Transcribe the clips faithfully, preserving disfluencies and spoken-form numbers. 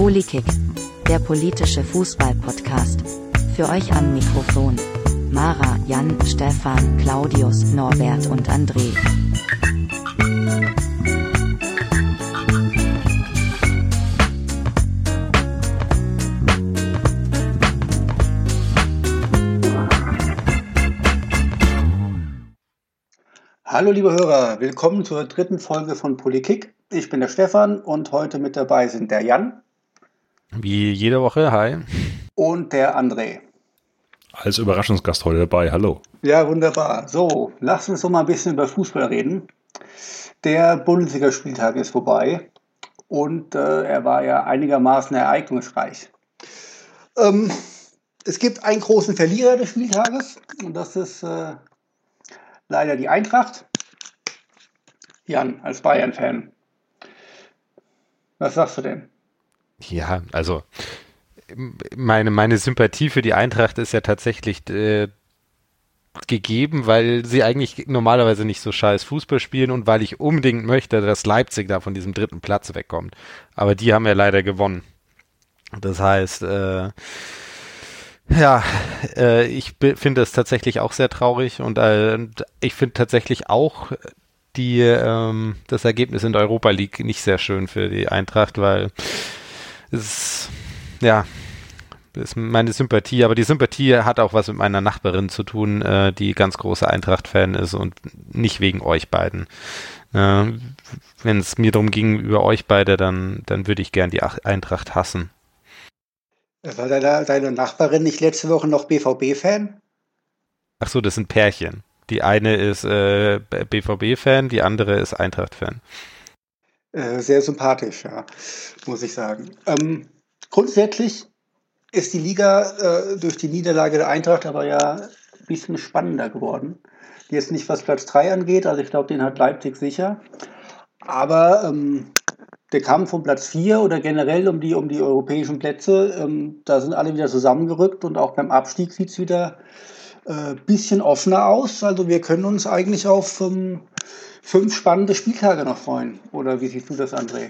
Polikick, der politische Fußball-Podcast. Für euch am Mikrofon Mara, Jan, Stefan, Claudius, Norbert und André. Hallo liebe Hörer, willkommen zur dritten Folge von Polikick. Ich bin der Stefan und heute mit dabei sind der Jan. Wie jede Woche, hi. Und der André. Als Überraschungsgast heute dabei, hallo. Ja, wunderbar. So, lasst uns doch mal ein bisschen über Fußball reden. Der Bundesligaspieltag ist vorbei und äh, er war ja einigermaßen ereignisreich. Ähm, es gibt einen großen Verlierer des Spieltages und das ist äh, leider die Eintracht. Jan, als Bayern-Fan. Was sagst du denn? Ja, also meine, meine Sympathie für die Eintracht ist ja tatsächlich äh, gegeben, weil sie eigentlich normalerweise nicht so scheiß Fußball spielen und weil ich unbedingt möchte, dass Leipzig da von diesem dritten Platz wegkommt. Aber die haben ja leider gewonnen. Das heißt, äh, ja, äh, ich finde es tatsächlich auch sehr traurig und äh, ich finde tatsächlich auch die ähm, das Ergebnis in der Europa League nicht sehr schön für die Eintracht, weil es ja ist meine Sympathie, aber die Sympathie hat auch was mit meiner Nachbarin zu tun, äh, die ganz große Eintracht-Fan ist und nicht wegen euch beiden. Äh, wenn es mir darum ging über euch beide, dann dann würde ich gern die Eintracht hassen. War deine, deine Nachbarin nicht letzte Woche noch B V B-Fan? Ach so, das sind Pärchen. Die eine ist äh, B V B-Fan, die andere ist Eintracht-Fan. Äh, sehr sympathisch, ja, muss ich sagen. Ähm, grundsätzlich ist die Liga äh, durch die Niederlage der Eintracht aber ja ein bisschen spannender geworden. Jetzt nicht, was Platz drei angeht, also ich glaube, den hat Leipzig sicher. Aber ähm, der Kampf um Platz vier oder generell um die, um die europäischen Plätze, ähm, da sind alle wieder zusammengerückt und auch beim Abstieg sieht es wieder ein äh, bisschen offener aus. Also wir können uns eigentlich auf ähm, fünf spannende Spieltage noch freuen. Oder wie siehst du das, André?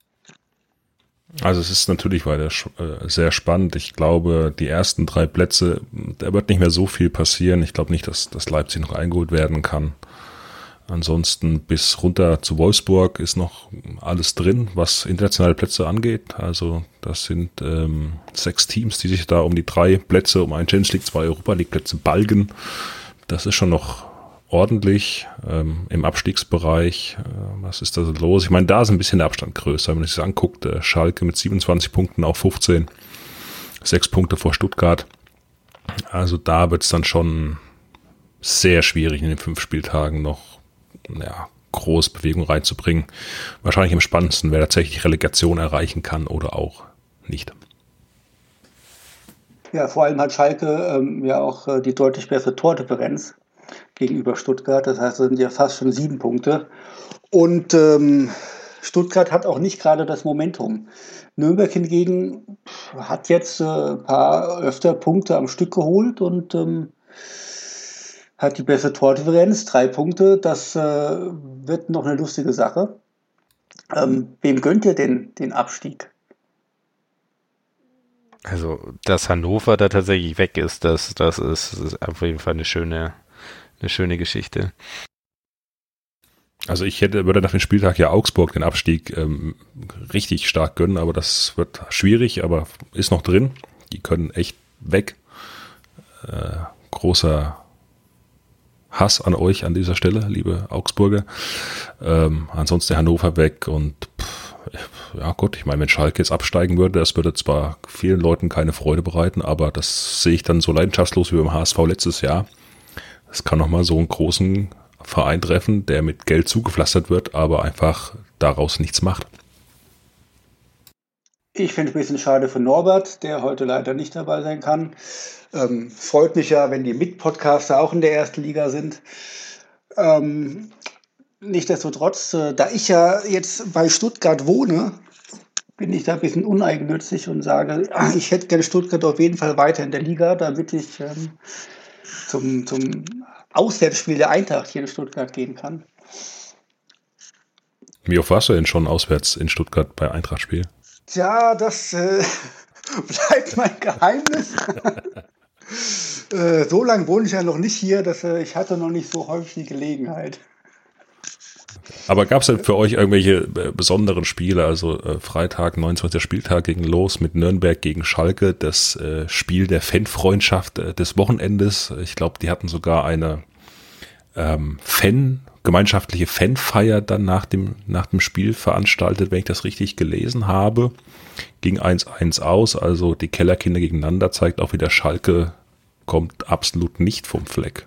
Also es ist natürlich weiter äh, sehr spannend. Ich glaube, die ersten drei Plätze, da wird nicht mehr so viel passieren. Ich glaube nicht, dass, dass Leipzig noch eingeholt werden kann. Ansonsten bis runter zu Wolfsburg ist noch alles drin, was internationale Plätze angeht. Also das sind ähm, sechs Teams, die sich da um die drei Plätze, um einen Champions League, zwei Europa League Plätze balgen. Das ist schon noch ordentlich ähm, im Abstiegsbereich. Äh, was ist da so los? Ich meine, da ist ein bisschen der Abstand größer. Wenn man sich das anguckt, äh, Schalke mit siebenundzwanzig Punkten auf fünfzehn, sechs Punkte vor Stuttgart. Also da wird es dann schon sehr schwierig in den fünf Spieltagen noch ja, groß Bewegung reinzubringen. Wahrscheinlich am spannendsten, wer tatsächlich Relegation erreichen kann oder auch nicht. Ja, vor allem hat Schalke ähm, ja auch äh, die deutlich bessere Tordifferenz gegenüber Stuttgart. Das heißt, das sind ja fast schon sieben Punkte. Und ähm, Stuttgart hat auch nicht gerade das Momentum. Nürnberg hingegen hat jetzt äh, ein paar öfter Punkte am Stück geholt und ähm, hat die bessere Tordifferenz, drei Punkte. Das äh, wird noch eine lustige Sache. Ähm, wem gönnt ihr denn den Abstieg? Also, dass Hannover da tatsächlich weg ist, das, das ist, ist auf jeden Fall eine schöne, eine schöne Geschichte. Also ich hätte, würde nach dem Spieltag ja Augsburg den Abstieg ähm, richtig stark gönnen, aber das wird schwierig, aber ist noch drin. Die können echt weg. Äh, großer Hass an euch an dieser Stelle, liebe Augsburger. Ähm, ansonsten Hannover weg und pff, ja gut, ich meine, wenn Schalke jetzt absteigen würde, das würde zwar vielen Leuten keine Freude bereiten, aber das sehe ich dann so leidenschaftslos wie beim H S V letztes Jahr. Es kann nochmal so einen großen Verein treffen, der mit Geld zugepflastert wird, aber einfach daraus nichts macht. Ich finde es ein bisschen schade für Norbert, der heute leider nicht dabei sein kann. Ähm, freut mich ja, wenn die Mitpodcaster auch in der ersten Liga sind. Ähm, nichtsdestotrotz, äh, da ich ja jetzt bei Stuttgart wohne, bin ich da ein bisschen uneigennützig und sage, ich hätte gerne Stuttgart auf jeden Fall weiter in der Liga, damit ich ähm, zum, zum Auswärtsspiel der Eintracht hier in Stuttgart gehen kann. Wie oft warst du denn schon auswärts in Stuttgart bei Eintracht-Spiel? Tja, das äh, bleibt mein Geheimnis. äh, so lange wohne ich ja noch nicht hier, dass äh, ich hatte noch nicht so häufig die Gelegenheit. Aber gab es denn für euch irgendwelche äh, besonderen Spiele? Also äh, Freitag, neunundzwanzigster Spieltag ging los mit Nürnberg gegen Schalke, das äh, Spiel der Fanfreundschaft äh, des Wochenendes. Ich glaube, die hatten sogar eine ähm, Fan, gemeinschaftliche Fanfeier dann nach dem, nach dem Spiel veranstaltet, wenn ich das richtig gelesen habe. Ging eins eins aus, also die Kellerkinder gegeneinander, zeigt auch wieder, Schalke kommt absolut nicht vom Fleck.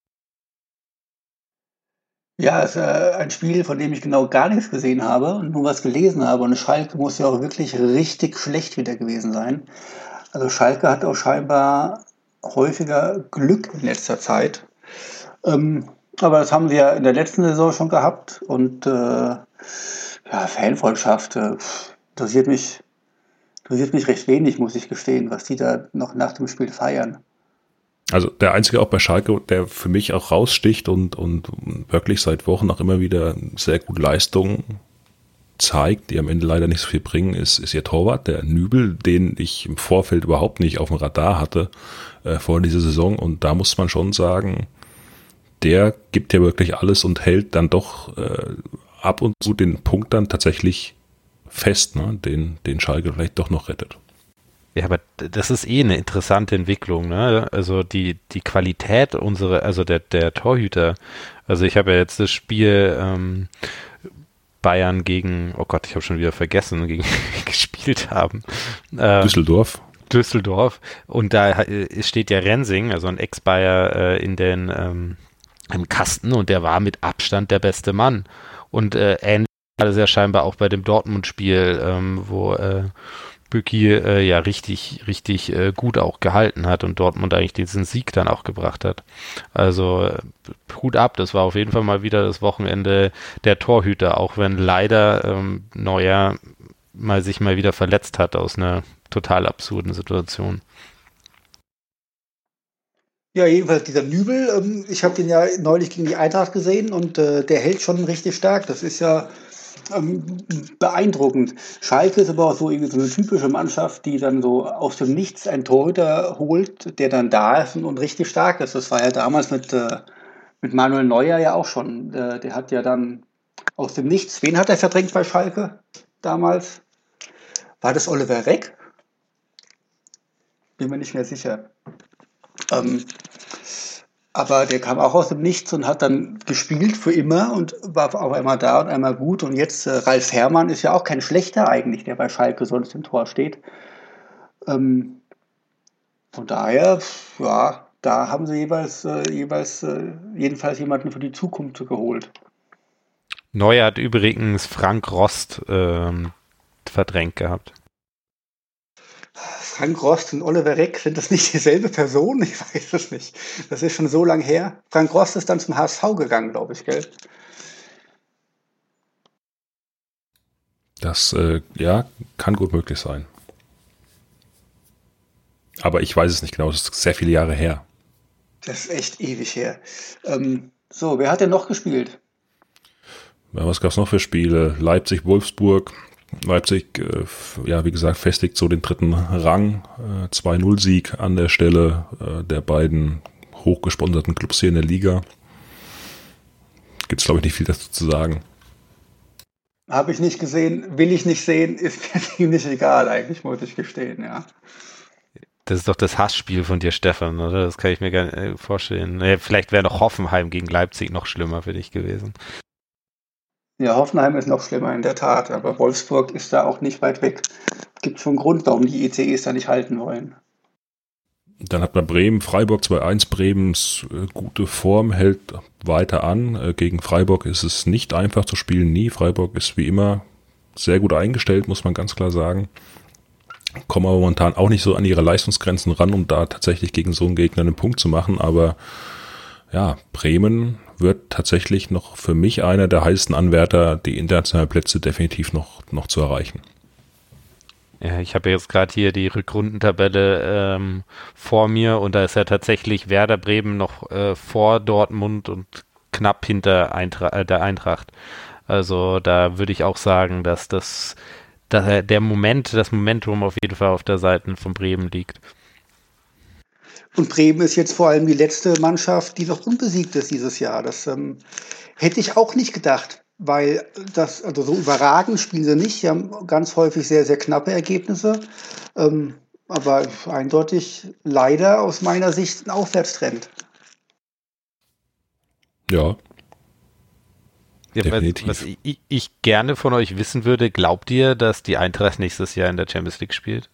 Ja, es ist äh, ein Spiel, von dem ich genau gar nichts gesehen habe und nur was gelesen habe. Und Schalke muss ja auch wirklich richtig schlecht wieder gewesen sein. Also Schalke hat auch scheinbar häufiger Glück in letzter Zeit. Ähm, aber das haben sie ja in der letzten Saison schon gehabt. Und äh, ja, Fanfreundschaft äh, interessiert mich, interessiert mich recht wenig, muss ich gestehen, was die da noch nach dem Spiel feiern. Also der einzige auch bei Schalke, der für mich auch raussticht und, und wirklich seit Wochen auch immer wieder sehr gute Leistungen zeigt, die am Ende leider nicht so viel bringen, ist, ist ihr Torwart, der Nübel, den ich im Vorfeld überhaupt nicht auf dem Radar hatte äh, vor dieser Saison. Und da muss man schon sagen, der gibt ja wirklich alles und hält dann doch äh, ab und zu den Punkt dann tatsächlich fest, ne, den, den Schalke vielleicht doch noch rettet. Ja, aber das ist eh eine interessante Entwicklung, ne? Also die, die Qualität unserer, also der, der Torhüter. Also ich habe ja jetzt das Spiel ähm, Bayern gegen, oh Gott, ich habe schon wieder vergessen, gegen gespielt haben. Ähm, Düsseldorf. Düsseldorf. Und da steht ja Rensing, also ein Ex-Bayer äh, in den ähm, im Kasten, und der war mit Abstand der beste Mann. Und äh, ähnlich war das ja scheinbar auch bei dem Dortmund-Spiel, ähm, wo äh, Bücki äh, ja richtig, richtig äh, gut auch gehalten hat und Dortmund eigentlich diesen Sieg dann auch gebracht hat. Also äh, Hut ab, das war auf jeden Fall mal wieder das Wochenende der Torhüter, auch wenn leider ähm, Neuer mal sich mal wieder verletzt hat aus einer total absurden Situation. Ja, jedenfalls dieser Nübel, ähm, ich habe den ja neulich gegen die Eintracht gesehen und äh, der hält schon richtig stark. Das ist ja ähm, beeindruckend. Schalke ist aber auch so, irgendwie so eine typische Mannschaft, die dann so aus dem Nichts einen Torhüter holt, der dann da ist und, und richtig stark ist. Das war ja damals mit, äh, mit Manuel Neuer ja auch schon. Äh, der hat ja dann aus dem Nichts, wen hat er verdrängt bei Schalke damals? War das Oliver Reck? Bin mir nicht mehr sicher. Ähm, aber der kam auch aus dem Nichts und hat dann gespielt für immer und war auch einmal da und einmal gut. Und jetzt äh, Ralf Herrmann ist ja auch kein schlechter eigentlich, der bei Schalke sonst im Tor steht. Ähm, von daher, ja, da haben sie jeweils, äh, jeweils äh, jedenfalls jemanden für die Zukunft geholt. Neuer hat übrigens Frank Rost ähm, verdrängt gehabt. Frank Rost und Oliver Reck, sind das nicht dieselbe Person? Ich weiß es nicht. Das ist schon so lange her. Frank Rost ist dann zum H S V gegangen, glaube ich, gell? Das, äh, ja, kann gut möglich sein. Aber ich weiß es nicht genau, das ist sehr viele Jahre her. Das ist echt ewig her. Ähm, so, wer hat denn noch gespielt? Ja, was gab es noch für Spiele? Leipzig, Wolfsburg. Leipzig, äh, ja, wie gesagt, festigt so den dritten Rang. Äh, zwei null Sieg an der Stelle äh, der beiden hochgesponserten Clubs hier in der Liga. Gibt es, glaube ich, nicht viel dazu zu sagen. Habe ich nicht gesehen, will ich nicht sehen, ist mir ziemlich egal eigentlich, muss ich gestehen, ja. Das ist doch das Hassspiel von dir, Stefan, oder? Das kann ich mir gar nicht vorstellen. Naja, vielleicht wäre noch Hoffenheim gegen Leipzig noch schlimmer für dich gewesen. Ja, Hoffenheim ist noch schlimmer in der Tat, aber Wolfsburg ist da auch nicht weit weg. Gibt schon einen Grund, warum die E C Es da nicht halten wollen. Dann hat man Bremen, Freiburg zwei eins. Bremens äh, gute Form hält weiter an. Äh, gegen Freiburg ist es nicht einfach zu spielen, nie. Freiburg ist wie immer sehr gut eingestellt, muss man ganz klar sagen. Kommen aber momentan auch nicht so an ihre Leistungsgrenzen ran, um da tatsächlich gegen so einen Gegner einen Punkt zu machen. Aber ja, Bremen wird tatsächlich noch für mich einer der heißesten Anwärter, die internationalen Plätze definitiv noch, noch zu erreichen. Ja, ich habe jetzt gerade hier die Rückrundentabelle ähm, vor mir und da ist ja tatsächlich Werder Bremen noch äh, vor Dortmund und knapp hinter Eintra- äh, der Eintracht. Also da würde ich auch sagen, dass das da, der Moment, das Momentum auf jeden Fall auf der Seite von Bremen liegt. Und Bremen ist jetzt vor allem die letzte Mannschaft, die noch unbesiegt ist dieses Jahr. Das ähm, hätte ich auch nicht gedacht, weil das, also so überragend spielen sie nicht. Sie haben ganz häufig sehr, sehr knappe Ergebnisse. Ähm, aber eindeutig leider aus meiner Sicht ein Aufwärtstrend. Ja. Ja, definitiv. Was, was ich, ich gerne von euch wissen würde, glaubt ihr, dass die Eintracht nächstes Jahr in der Champions League spielt?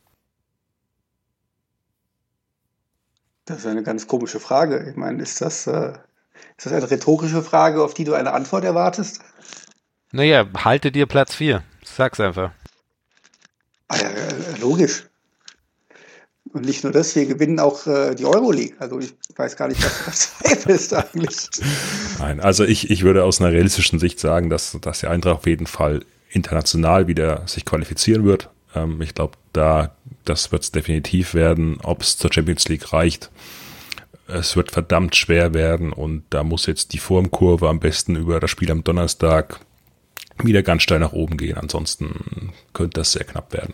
Das ist eine ganz komische Frage. Ich meine, ist das, äh, ist das eine rhetorische Frage, auf die du eine Antwort erwartest? Naja, haltet ihr Platz vier. Sag's einfach. Ah ja, äh, logisch. Und nicht nur das, wir gewinnen auch äh, die Euroleague. Also ich weiß gar nicht, was das zweifelst eigentlich. Nein, also ich, ich würde aus einer realistischen Sicht sagen, dass, dass die Eintracht auf jeden Fall international wieder sich qualifizieren wird. Ähm, ich glaube, da das wird es definitiv werden. Ob es zur Champions League reicht, es wird verdammt schwer werden und da muss jetzt die Formkurve am besten über das Spiel am Donnerstag wieder ganz steil nach oben gehen. Ansonsten könnte das sehr knapp werden.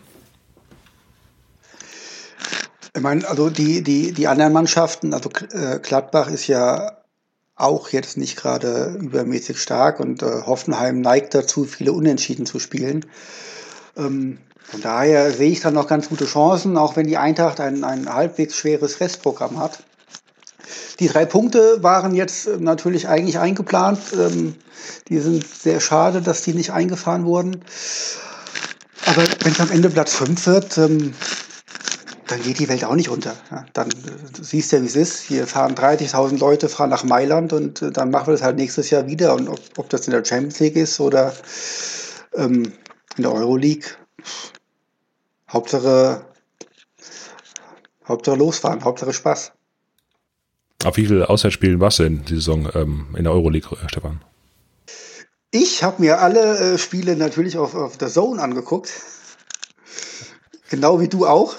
Ich meine, also die, die, die anderen Mannschaften, also äh, Gladbach ist ja auch jetzt nicht gerade übermäßig stark und äh, Hoffenheim neigt dazu, viele Unentschieden zu spielen. Ähm, von daher sehe ich da noch ganz gute Chancen, auch wenn die Eintracht ein, ein halbwegs schweres Restprogramm hat. Die drei Punkte waren jetzt äh, natürlich eigentlich eingeplant. Ähm, die sind sehr schade, dass die nicht eingefahren wurden. Aber wenn es am Ende Platz fünf wird, ähm, dann geht die Welt auch nicht unter. Ja, dann äh, du siehst ja, wie es ist. Hier fahren dreißigtausend Leute fahren nach Mailand und äh, dann machen wir das halt nächstes Jahr wieder. Und ob, ob das in der Champions League ist oder ähm, in der Euroleague, Hauptsache, Hauptsache losfahren, Hauptsache Spaß. Auf wie viele Auswärtsspielen warst du in die Saison ähm, in der Euroleague, Stefan? Ich habe mir alle äh, Spiele natürlich auf, auf der Zone angeguckt. Genau wie du auch.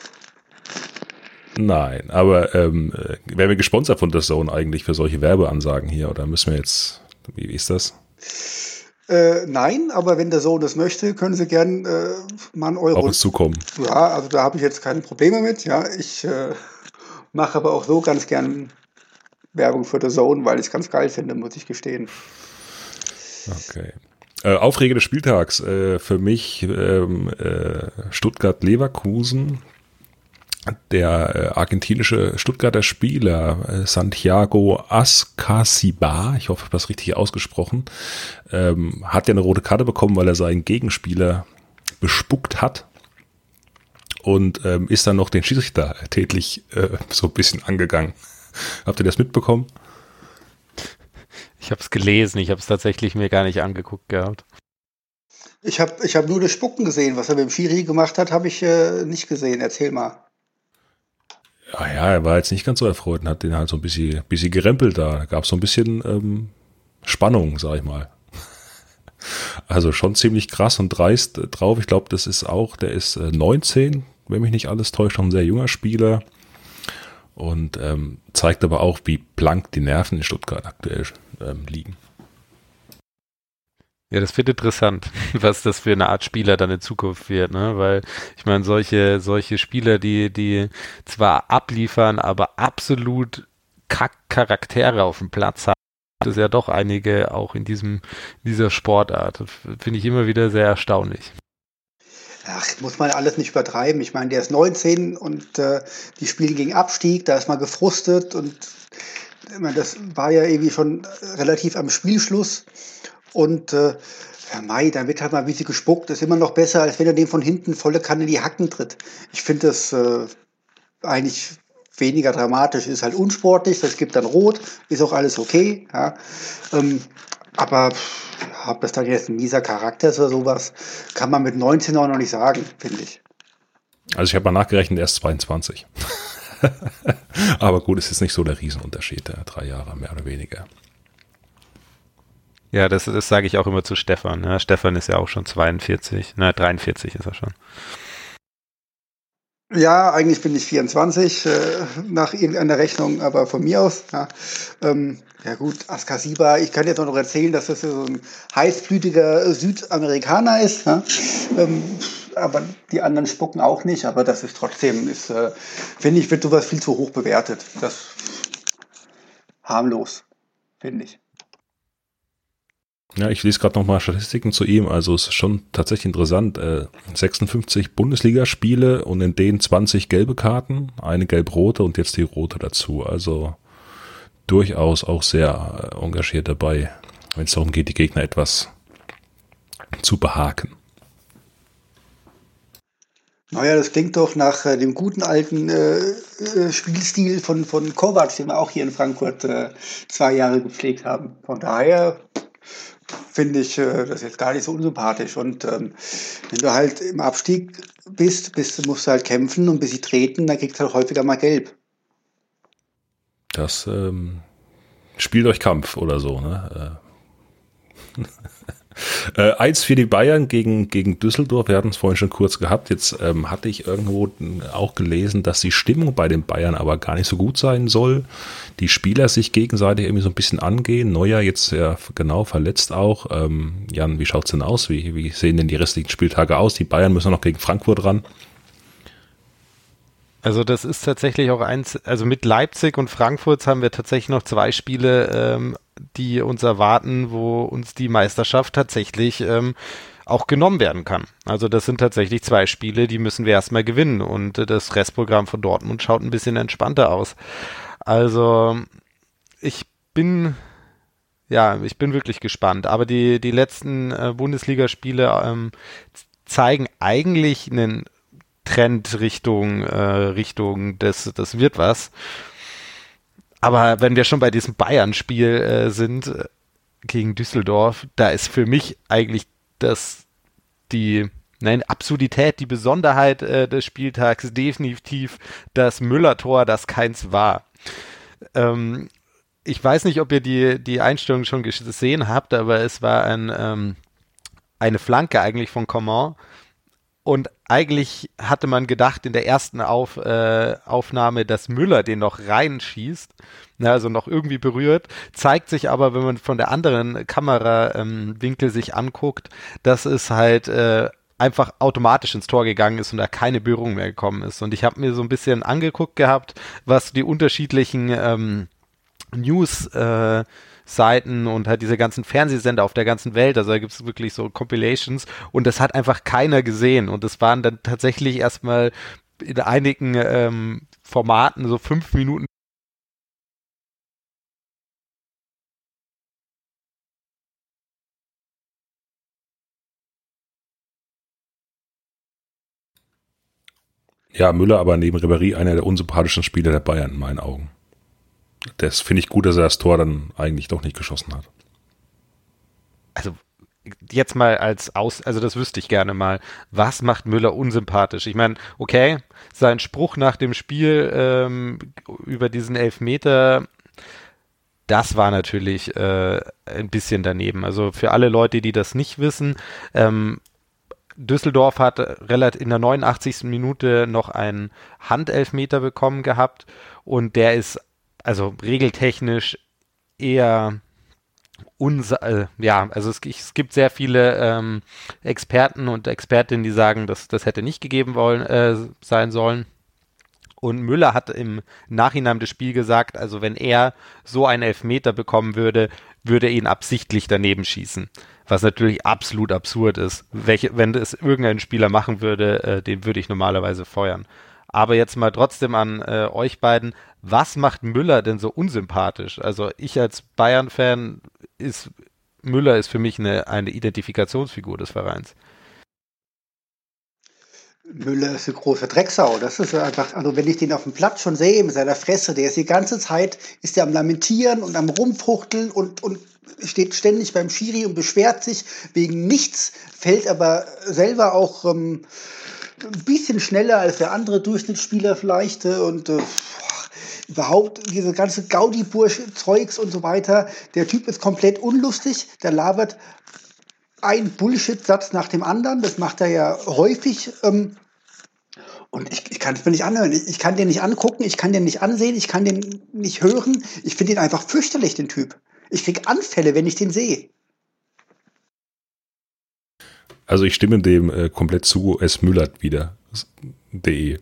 Nein, aber ähm, werden wir gesponsert von der Zone eigentlich für solche Werbeansagen hier oder müssen wir jetzt, wie, wie ist das? Äh, nein, aber wenn der Sohn das möchte, können Sie gern äh, mal einen Euro. Auf uns zukommen. Ja, also da habe ich jetzt keine Probleme mit. Ja, ich äh, mache aber auch so ganz gern Werbung für The Zone, weil ich es ganz geil finde, muss ich gestehen. Okay. Äh, Aufreger des Spieltags äh, für mich ähm, äh, Stuttgart-Leverkusen. Der äh, argentinische Stuttgarter Spieler äh, Santiago Ascasibar, ich hoffe, ich habe das richtig ausgesprochen, ähm, hat ja eine rote Karte bekommen, weil er seinen Gegenspieler bespuckt hat und ähm, ist dann noch den Schiedsrichter tätlich äh, so ein bisschen angegangen. Habt ihr das mitbekommen? Ich habe es gelesen, ich habe es tatsächlich mir gar nicht angeguckt gehabt. Ich habe ich hab nur das Spucken gesehen. Was er mit dem Schiri gemacht hat, habe ich äh, nicht gesehen. Erzähl mal. Ja, ja, er war jetzt nicht ganz so erfreut und hat den halt so ein bisschen, bisschen gerempelt da. Da gab es so ein bisschen ähm, Spannung, sag ich mal. Also schon ziemlich krass und dreist drauf. Ich glaube, das ist auch, der ist äh, neunzehn, wenn mich nicht alles täuscht, noch ein sehr junger Spieler. Und ähm, zeigt aber auch, wie blank die Nerven in Stuttgart aktuell ähm, liegen. Ja, das wird interessant, was das für eine Art Spieler dann in Zukunft wird, ne? Weil ich meine, solche solche Spieler, die die zwar abliefern, aber absolut Kack-Charaktere auf dem Platz haben, das ist ja doch einige auch in diesem in dieser Sportart. Das finde ich immer wieder sehr erstaunlich. Ach, muss man alles nicht übertreiben. Ich meine, der ist neunzehn und äh, die spielen gegen Abstieg, da ist man gefrustet und ich meine, das war ja irgendwie schon relativ am Spielschluss. Und äh, ja, Mai, da wird halt mal ein bisschen gespuckt. Das ist immer noch besser, als wenn er dem von hinten volle Kanne in die Hacken tritt. Ich finde das äh, eigentlich weniger dramatisch. Ist halt unsportlich, das gibt dann Rot, ist auch alles okay. Ja. Ähm, aber ja, ob das dann jetzt ein mieser Charakter ist oder sowas, kann man mit neunzehn auch noch nicht sagen, finde ich. Also ich habe mal nachgerechnet, er ist zweiundzwanzig. Aber gut, es ist nicht so der Riesenunterschied, der drei Jahre mehr oder weniger. Ja, das, das sage ich auch immer zu Stefan. Ja, Stefan ist ja auch schon zweiundvierzig, na dreiundvierzig ist er schon. Ja, eigentlich bin ich vierundzwanzig, äh, nach irgendeiner Rechnung, aber von mir aus. Ja, ähm, ja gut, Askasiba, ich kann jetzt auch noch erzählen, dass das so ein heißblütiger Südamerikaner ist. Ja? Ähm, aber die anderen spucken auch nicht, aber das ist trotzdem, ist, äh, finde ich, wird sowas viel zu hoch bewertet. Das harmlos, finde ich. Ja, ich lese gerade nochmal Statistiken zu ihm. Also es ist schon tatsächlich interessant. Äh, sechsundfünfzig Bundesligaspiele und in denen zwanzig gelbe Karten, eine gelb-rote und jetzt die rote dazu. Also durchaus auch sehr äh, engagiert dabei, wenn es darum geht, die Gegner etwas zu behaken. Naja, das klingt doch nach äh, dem guten alten äh, äh, Spielstil von, von Kovac, den wir auch hier in Frankfurt äh, zwei Jahre gepflegt haben. Von daher finde ich äh, das jetzt gar nicht so unsympathisch. Und ähm, wenn du halt im Abstieg bist, bist, musst du halt kämpfen und bis sie treten, dann kriegst du halt häufiger mal gelb. Das ähm, spielt euch Kampf oder so, ne? äh, eins für die Bayern gegen, gegen Düsseldorf, wir hatten es vorhin schon kurz gehabt, jetzt ähm, hatte ich irgendwo auch gelesen, dass die Stimmung bei den Bayern aber gar nicht so gut sein soll, die Spieler sich gegenseitig irgendwie so ein bisschen angehen, Neuer jetzt ja genau verletzt auch. ähm, Jan, wie schaut's denn aus, wie, wie sehen denn die restlichen Spieltage aus, die Bayern müssen noch gegen Frankfurt ran? Also das ist tatsächlich auch eins, also mit Leipzig und Frankfurt haben wir tatsächlich noch zwei Spiele, ähm, die uns erwarten, wo uns die Meisterschaft tatsächlich ähm, auch genommen werden kann. Also das sind tatsächlich zwei Spiele, die müssen wir erstmal gewinnen und äh, das Restprogramm von Dortmund schaut ein bisschen entspannter aus. Also ich bin, ja, ich bin wirklich gespannt, aber die, die letzten äh, Bundesligaspiele ähm, zeigen eigentlich einen Trend Richtung, äh, Richtung das, das wird was. Aber wenn wir schon bei diesem Bayern-Spiel äh, sind äh, gegen Düsseldorf, da ist für mich eigentlich das die nein, Absurdität, die Besonderheit äh, des Spieltags definitiv das Müller-Tor, das keins war. Ähm, ich weiß nicht, ob ihr die, die Einstellung schon gesehen habt, aber es war ein, ähm, eine Flanke eigentlich von Coman. Und eigentlich hatte man gedacht in der ersten Auf, äh, Aufnahme, dass Müller den noch reinschießt, ne, also noch irgendwie berührt. Zeigt sich aber, wenn man von der anderen Kamerawinkel ähm, sich anguckt, dass es halt äh, einfach automatisch ins Tor gegangen ist und da keine Berührung mehr gekommen ist. Und ich habe mir so ein bisschen angeguckt gehabt, was die unterschiedlichen ähm, News äh, Seiten und halt diese ganzen Fernsehsender auf der ganzen Welt, also da gibt es wirklich so Compilations und das hat einfach keiner gesehen und das waren dann tatsächlich erstmal in einigen ähm, Formaten so fünf Minuten. Ja, Müller aber neben Ribéry einer der unsympathischen Spieler der Bayern in meinen Augen. Das finde ich gut, dass er das Tor dann eigentlich doch nicht geschossen hat. Also jetzt mal als Aus, also das wüsste ich gerne mal, was macht Müller unsympathisch? Ich meine, okay, sein Spruch nach dem Spiel ähm, über diesen Elfmeter, das war natürlich äh, ein bisschen daneben. Also für alle Leute, die das nicht wissen, ähm, Düsseldorf hat relativ in der neunundachtzigsten Minute noch einen Handelfmeter bekommen gehabt und der ist also regeltechnisch eher unsa äh, ja, also es, es gibt sehr viele ähm, Experten und Expertinnen, die sagen, dass das hätte nicht gegeben wollen, äh, sein sollen. Und Müller hat im Nachhinein des Spiels gesagt, also wenn er so einen Elfmeter bekommen würde, würde er ihn absichtlich daneben schießen. Was natürlich absolut absurd ist. Welche, wenn es irgendein Spieler machen würde, äh, den würde ich normalerweise feuern. Aber jetzt mal trotzdem an äh, euch beiden, was macht Müller denn so unsympathisch? Also ich als Bayern-Fan, ist Müller ist für mich eine, eine Identifikationsfigur des Vereins. Müller ist eine große Drecksau. Das ist einfach, also wenn ich den auf dem Platz schon sehe mit seiner Fresse, der ist die ganze Zeit, ist der am Lamentieren und am Rumfuchteln und, und steht ständig beim Schiri und beschwert sich wegen nichts, fällt aber selber auch ähm, ein bisschen schneller als der andere Durchschnittsspieler vielleicht äh, und äh, überhaupt diese ganze Gaudi-Bursch-Zeugs und so weiter. Der Typ ist komplett unlustig, der labert ein Bullshit-Satz nach dem anderen, das macht er ja häufig. Ähm, Und ich, ich kann es mir nicht anhören. Ich, ich kann den nicht angucken, ich kann den nicht ansehen, ich kann den nicht hören. Ich finde ihn einfach fürchterlich, den Typ. Ich kriege Anfälle, wenn ich den sehe. Also ich stimme dem äh, komplett zu, es müllert wieder. De.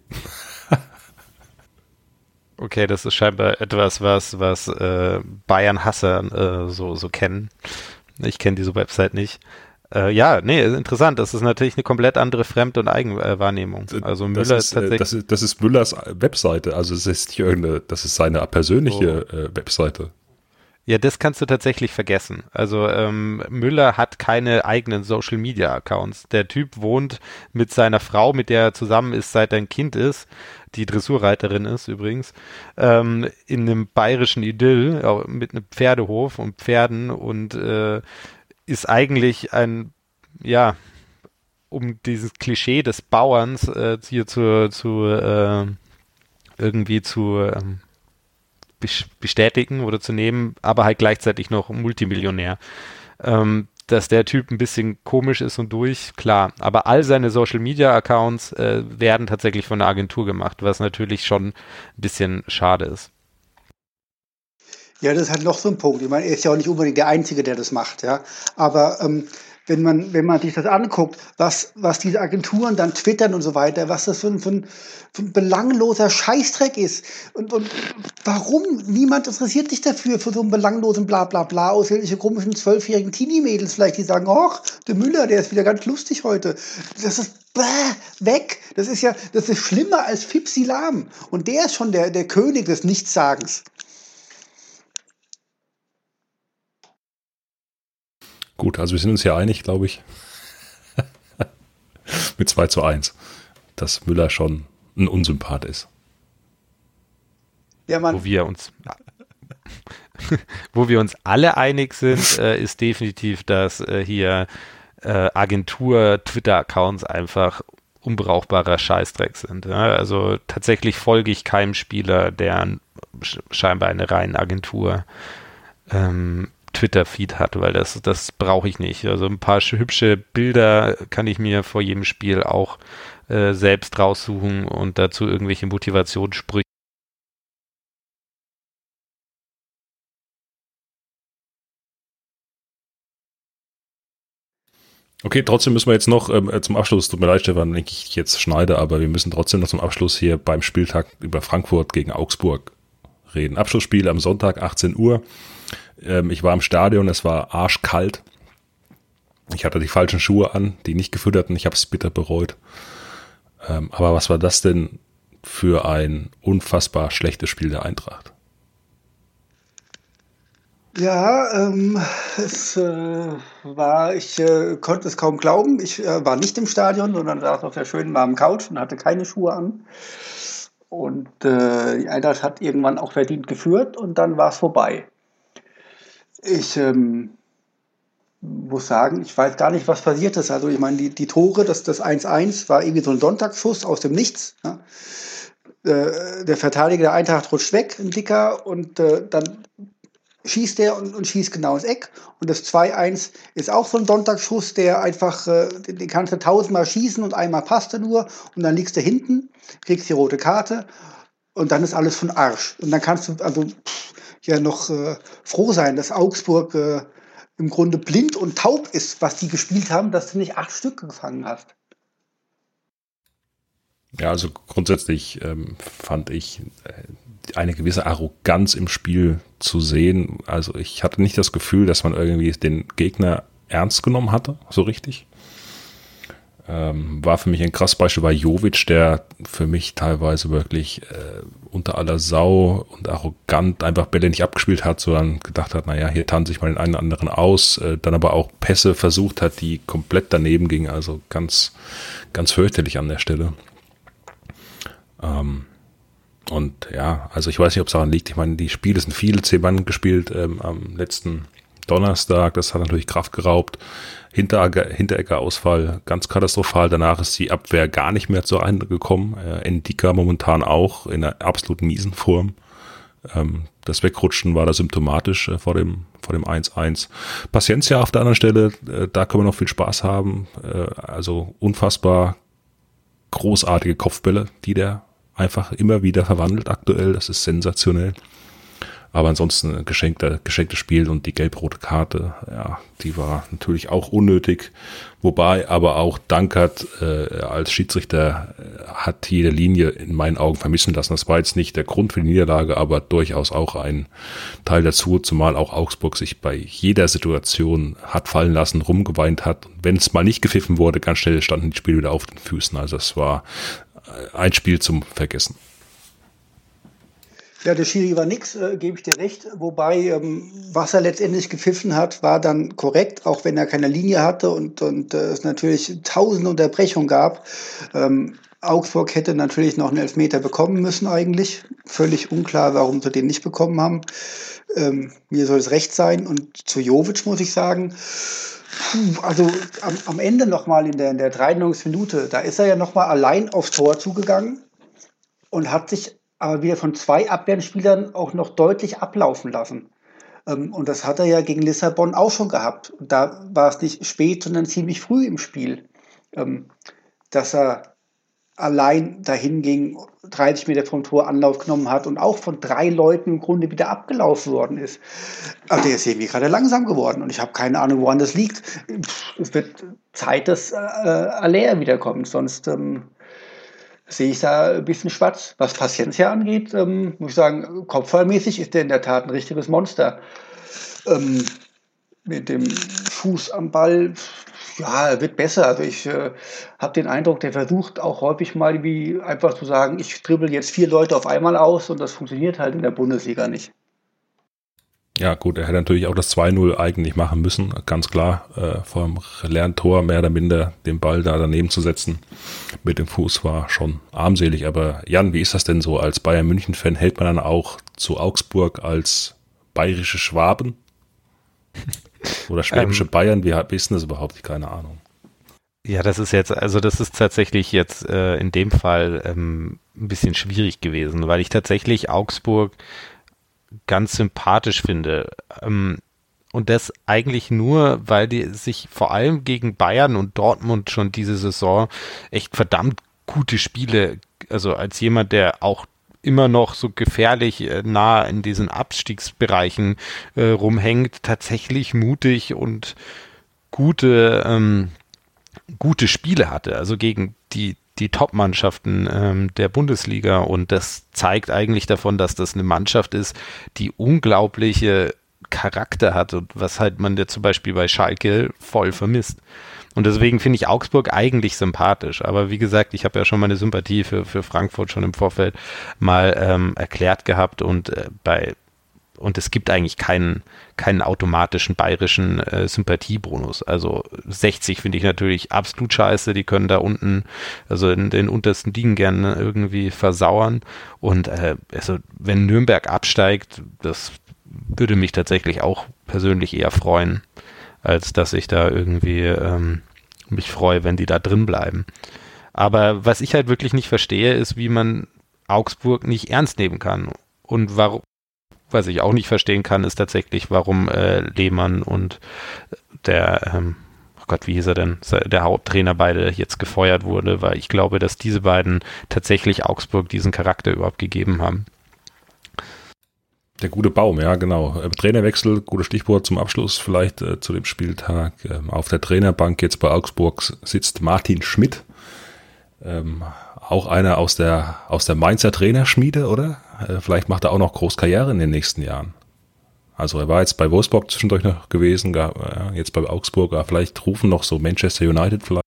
Okay, das ist scheinbar etwas, was, was äh, Bayern-Hasser äh, so, so kennen. Ich kenne diese Website nicht. Äh, ja, nee, interessant. Das ist natürlich eine komplett andere Fremd- und Eigenwahrnehmung. Also Müller das ist, ist tatsächlich... Das ist, das ist Müllers Webseite. Also es ist nicht irgendeine, das ist seine persönliche oh. äh, Webseite. Ja, das kannst du tatsächlich vergessen. Also ähm, Müller hat keine eigenen Social-Media-Accounts. Der Typ wohnt mit seiner Frau, mit der er zusammen ist, seit er ein Kind ist, die Dressurreiterin ist übrigens, ähm, in einem bayerischen Idyll auch mit einem Pferdehof und Pferden und äh, ist eigentlich ein, ja, um dieses Klischee des Bauerns äh, hier zu, zu äh, irgendwie zu ähm, bestätigen oder zu nehmen, aber halt gleichzeitig noch Multimillionär. Ähm, dass der Typ ein bisschen komisch ist und durch, klar. Aber all seine Social-Media-Accounts äh, werden tatsächlich von einer Agentur gemacht, was natürlich schon ein bisschen schade ist. Ja, das ist halt noch so ein Punkt. Ich meine, er ist ja auch nicht unbedingt der Einzige, der das macht, ja. Aber ähm, wenn man, wenn man sich das anguckt, was, was diese Agenturen dann twittern und so weiter, was das für ein, für ein, für ein belangloser Scheißdreck ist. Und, und warum? Niemand interessiert sich dafür, für so einen belanglosen Blablabla, aus irgendwelche komischen zwölfjährigen Teenie-Mädels vielleicht, die sagen, ach, der Müller, der ist wieder ganz lustig heute. Das ist bäh, weg. Das ist ja, das ist schlimmer als Fipsi Lahm. Und der ist schon der, der König des Nichtssagens. Gut, also wir sind uns ja einig, glaube ich, mit zwei zu eins, dass Müller schon ein Unsympath ist. Ja, Mann. Wo wir uns, wo wir uns alle einig sind, äh, ist definitiv, dass äh, hier äh, Agentur-Twitter-Accounts einfach unbrauchbarer Scheißdreck sind. Ja? Also tatsächlich folge ich keinem Spieler, der scheinbar eine reine Agentur ähm, Twitter-Feed hat, weil das, das brauche ich nicht. Also ein paar hübsche Bilder kann ich mir vor jedem Spiel auch äh, selbst raussuchen und dazu irgendwelche Motivationssprüche. Okay, trotzdem müssen wir jetzt noch ähm, zum Abschluss, tut mir leid, Stefan, wenn ich jetzt schneide, aber wir müssen trotzdem noch zum Abschluss hier beim Spieltag über Frankfurt gegen Augsburg reden. Abschlussspiel am Sonntag, achtzehn Uhr. Ich war im Stadion, es war arschkalt. Ich hatte die falschen Schuhe an, die nicht gefütterten, ich habe es bitter bereut. Aber was war das denn für ein unfassbar schlechtes Spiel der Eintracht? Ja, ähm, es äh, war, ich äh, konnte es kaum glauben. Ich äh, war nicht im Stadion, sondern saß auf der schönen warmen Couch und hatte keine Schuhe an. Und äh, die Eintracht hat irgendwann auch verdient geführt und dann war es vorbei. Ich ähm, muss sagen, ich weiß gar nicht, was passiert ist. Also ich meine, die, die Tore, das, das eins eins war irgendwie so ein Sonntagsschuss aus dem Nichts. Ja. Äh, der Verteidiger der Eintracht rutscht weg, ein Dicker, und äh, dann schießt er und, und schießt genau ins Eck. Und das zwei eins ist auch so ein Sonntagsschuss, der einfach, äh, den, den kannst du tausendmal schießen und einmal passt er nur und dann liegst du hinten, kriegst die rote Karte und dann ist alles von Arsch. Und dann kannst du also pff, ja noch äh, froh sein, dass Augsburg äh, im Grunde blind und taub ist, was die gespielt haben, dass du nicht acht Stück gefangen hast. Ja, also grundsätzlich ähm, fand ich äh, eine gewisse Arroganz im Spiel zu sehen. Also ich hatte nicht das Gefühl, dass man irgendwie den Gegner ernst genommen hatte, so richtig. Ähm, war für mich ein krasses Beispiel bei Jovic, der für mich teilweise wirklich äh, unter aller Sau und arrogant einfach Bälle nicht abgespielt hat, sondern gedacht hat, naja, hier tanze ich mal den einen oder anderen aus, äh, dann aber auch Pässe versucht hat, die komplett daneben gingen, also ganz, ganz fürchterlich an der Stelle. Ähm, und ja, also ich weiß nicht, ob es daran liegt, ich meine, die Spiele sind viele, zehn Mann gespielt ähm, am letzten Donnerstag, das hat natürlich Kraft geraubt. Hinteregger, Hinteregger-Ausfall, ganz katastrophal. Danach ist die Abwehr gar nicht mehr zur Ende gekommen. Äh, Ndika momentan auch in einer absolut miesen Form. Ähm, das Wegrutschen war da symptomatisch äh, vor dem vor dem eins eins. Paciencia auf der anderen Stelle, äh, da können wir noch viel Spaß haben. Äh, also unfassbar großartige Kopfbälle, die der einfach immer wieder verwandelt aktuell. Das ist sensationell. Aber ansonsten ein geschenkter, geschenktes Spiel und die gelb-rote Karte, ja, die war natürlich auch unnötig. Wobei aber auch Dankert äh, als Schiedsrichter äh, hat jede Linie in meinen Augen vermissen lassen. Das war jetzt nicht der Grund für die Niederlage, aber durchaus auch ein Teil dazu, zumal auch Augsburg sich bei jeder Situation hat fallen lassen, rumgeweint hat. Wenn es mal nicht gepfiffen wurde, ganz schnell standen die Spiele wieder auf den Füßen. Also es war ein Spiel zum Vergessen. Ja, der Schiri war nix, äh, gebe ich dir recht. Wobei, ähm, was er letztendlich gepfiffen hat, war dann korrekt, auch wenn er keine Linie hatte und, und äh, es natürlich tausende Unterbrechungen gab. Ähm, Augsburg hätte natürlich noch einen Elfmeter bekommen müssen eigentlich. Völlig unklar, warum sie den nicht bekommen haben. Ähm, mir soll es recht sein. Und zu Jovic muss ich sagen, puh, also am, am Ende nochmal in der, in der dreiundneunzigsten Minute, da ist er ja nochmal allein aufs Tor zugegangen und hat sich aber wieder von zwei Abwehrspielern auch noch deutlich ablaufen lassen. Ähm, und das hat er ja gegen Lissabon auch schon gehabt. Und da war es nicht spät, sondern ziemlich früh im Spiel, ähm, dass er allein dahin ging, dreißig Meter vom Tor Anlauf genommen hat und auch von drei Leuten im Grunde wieder abgelaufen worden ist. Aber der ist irgendwie gerade langsam geworden und ich habe keine Ahnung, woran das liegt. Es wird Zeit, dass äh, Aller wiederkommt, sonst ähm, sehe ich da ein bisschen schwarz. Was Paciencia angeht, ähm, muss ich sagen, kopfballmäßig ist der in der Tat ein richtiges Monster. Ähm, mit dem Fuß am Ball, ja, er wird besser. Also ich äh, habe den Eindruck, der versucht auch häufig mal wie einfach zu sagen, ich dribbel jetzt vier Leute auf einmal aus und das funktioniert halt in der Bundesliga nicht. Ja gut, er hätte natürlich auch das zwei null eigentlich machen müssen, ganz klar, äh, vor dem leeren Tor mehr oder minder den Ball da daneben zu setzen mit dem Fuß war schon armselig. Aber Jan, wie ist das denn so als Bayern-München-Fan? Hält man dann auch zu Augsburg als bayerische Schwaben? Oder schwäbische ähm, Bayern? Wie, wie ist denn das überhaupt? Keine Ahnung. Ja, das ist jetzt, also das ist tatsächlich jetzt äh, in dem Fall ähm, ein bisschen schwierig gewesen, weil ich tatsächlich Augsburg ganz sympathisch finde. Ähm, und das eigentlich nur, weil die sich vor allem gegen Bayern und Dortmund schon diese Saison echt verdammt gute Spiele, also als jemand, der auch immer noch so gefährlich äh, nah in diesen Abstiegsbereichen äh, rumhängt, tatsächlich mutig und gute, ähm, gute Spiele hatte, also gegen die die Top-Mannschaften ähm, der Bundesliga und das zeigt eigentlich davon, dass das eine Mannschaft ist, die unglaubliche Charakter hat und was halt man ja zum Beispiel bei Schalke voll vermisst. Und deswegen finde ich Augsburg eigentlich sympathisch. Aber wie gesagt, ich habe ja schon meine Sympathie für, für Frankfurt schon im Vorfeld mal ähm, erklärt gehabt und äh, bei und es gibt eigentlich keinen, keinen automatischen bayerischen äh, Sympathiebonus. Also sechzig finde ich natürlich absolut scheiße. Die können da unten, also in den untersten Ligen gerne irgendwie versauern. Und äh, also wenn Nürnberg absteigt, das würde mich tatsächlich auch persönlich eher freuen, als dass ich da irgendwie ähm, mich freue, wenn die da drin bleiben. Aber was ich halt wirklich nicht verstehe, ist, wie man Augsburg nicht ernst nehmen kann. Und warum? Was ich auch nicht verstehen kann, ist tatsächlich, warum äh, Lehmann und der, ähm, oh Gott, wie hieß er denn, der Haupttrainer beide jetzt gefeuert wurde, weil ich glaube, dass diese beiden tatsächlich Augsburg diesen Charakter überhaupt gegeben haben. Der gute Baum, ja genau. Äh, Trainerwechsel, gutes Stichwort zum Abschluss vielleicht äh, zu dem Spieltag. Ähm, auf der Trainerbank jetzt bei Augsburg sitzt Martin Schmidt. Ähm, auch einer aus der aus der Mainzer Trainerschmiede, oder? Äh, vielleicht macht er auch noch groß Karriere in den nächsten Jahren. Also er war jetzt bei Wolfsburg zwischendurch noch gewesen, gar, äh, jetzt bei Augsburg, vielleicht rufen noch so Manchester United vielleicht.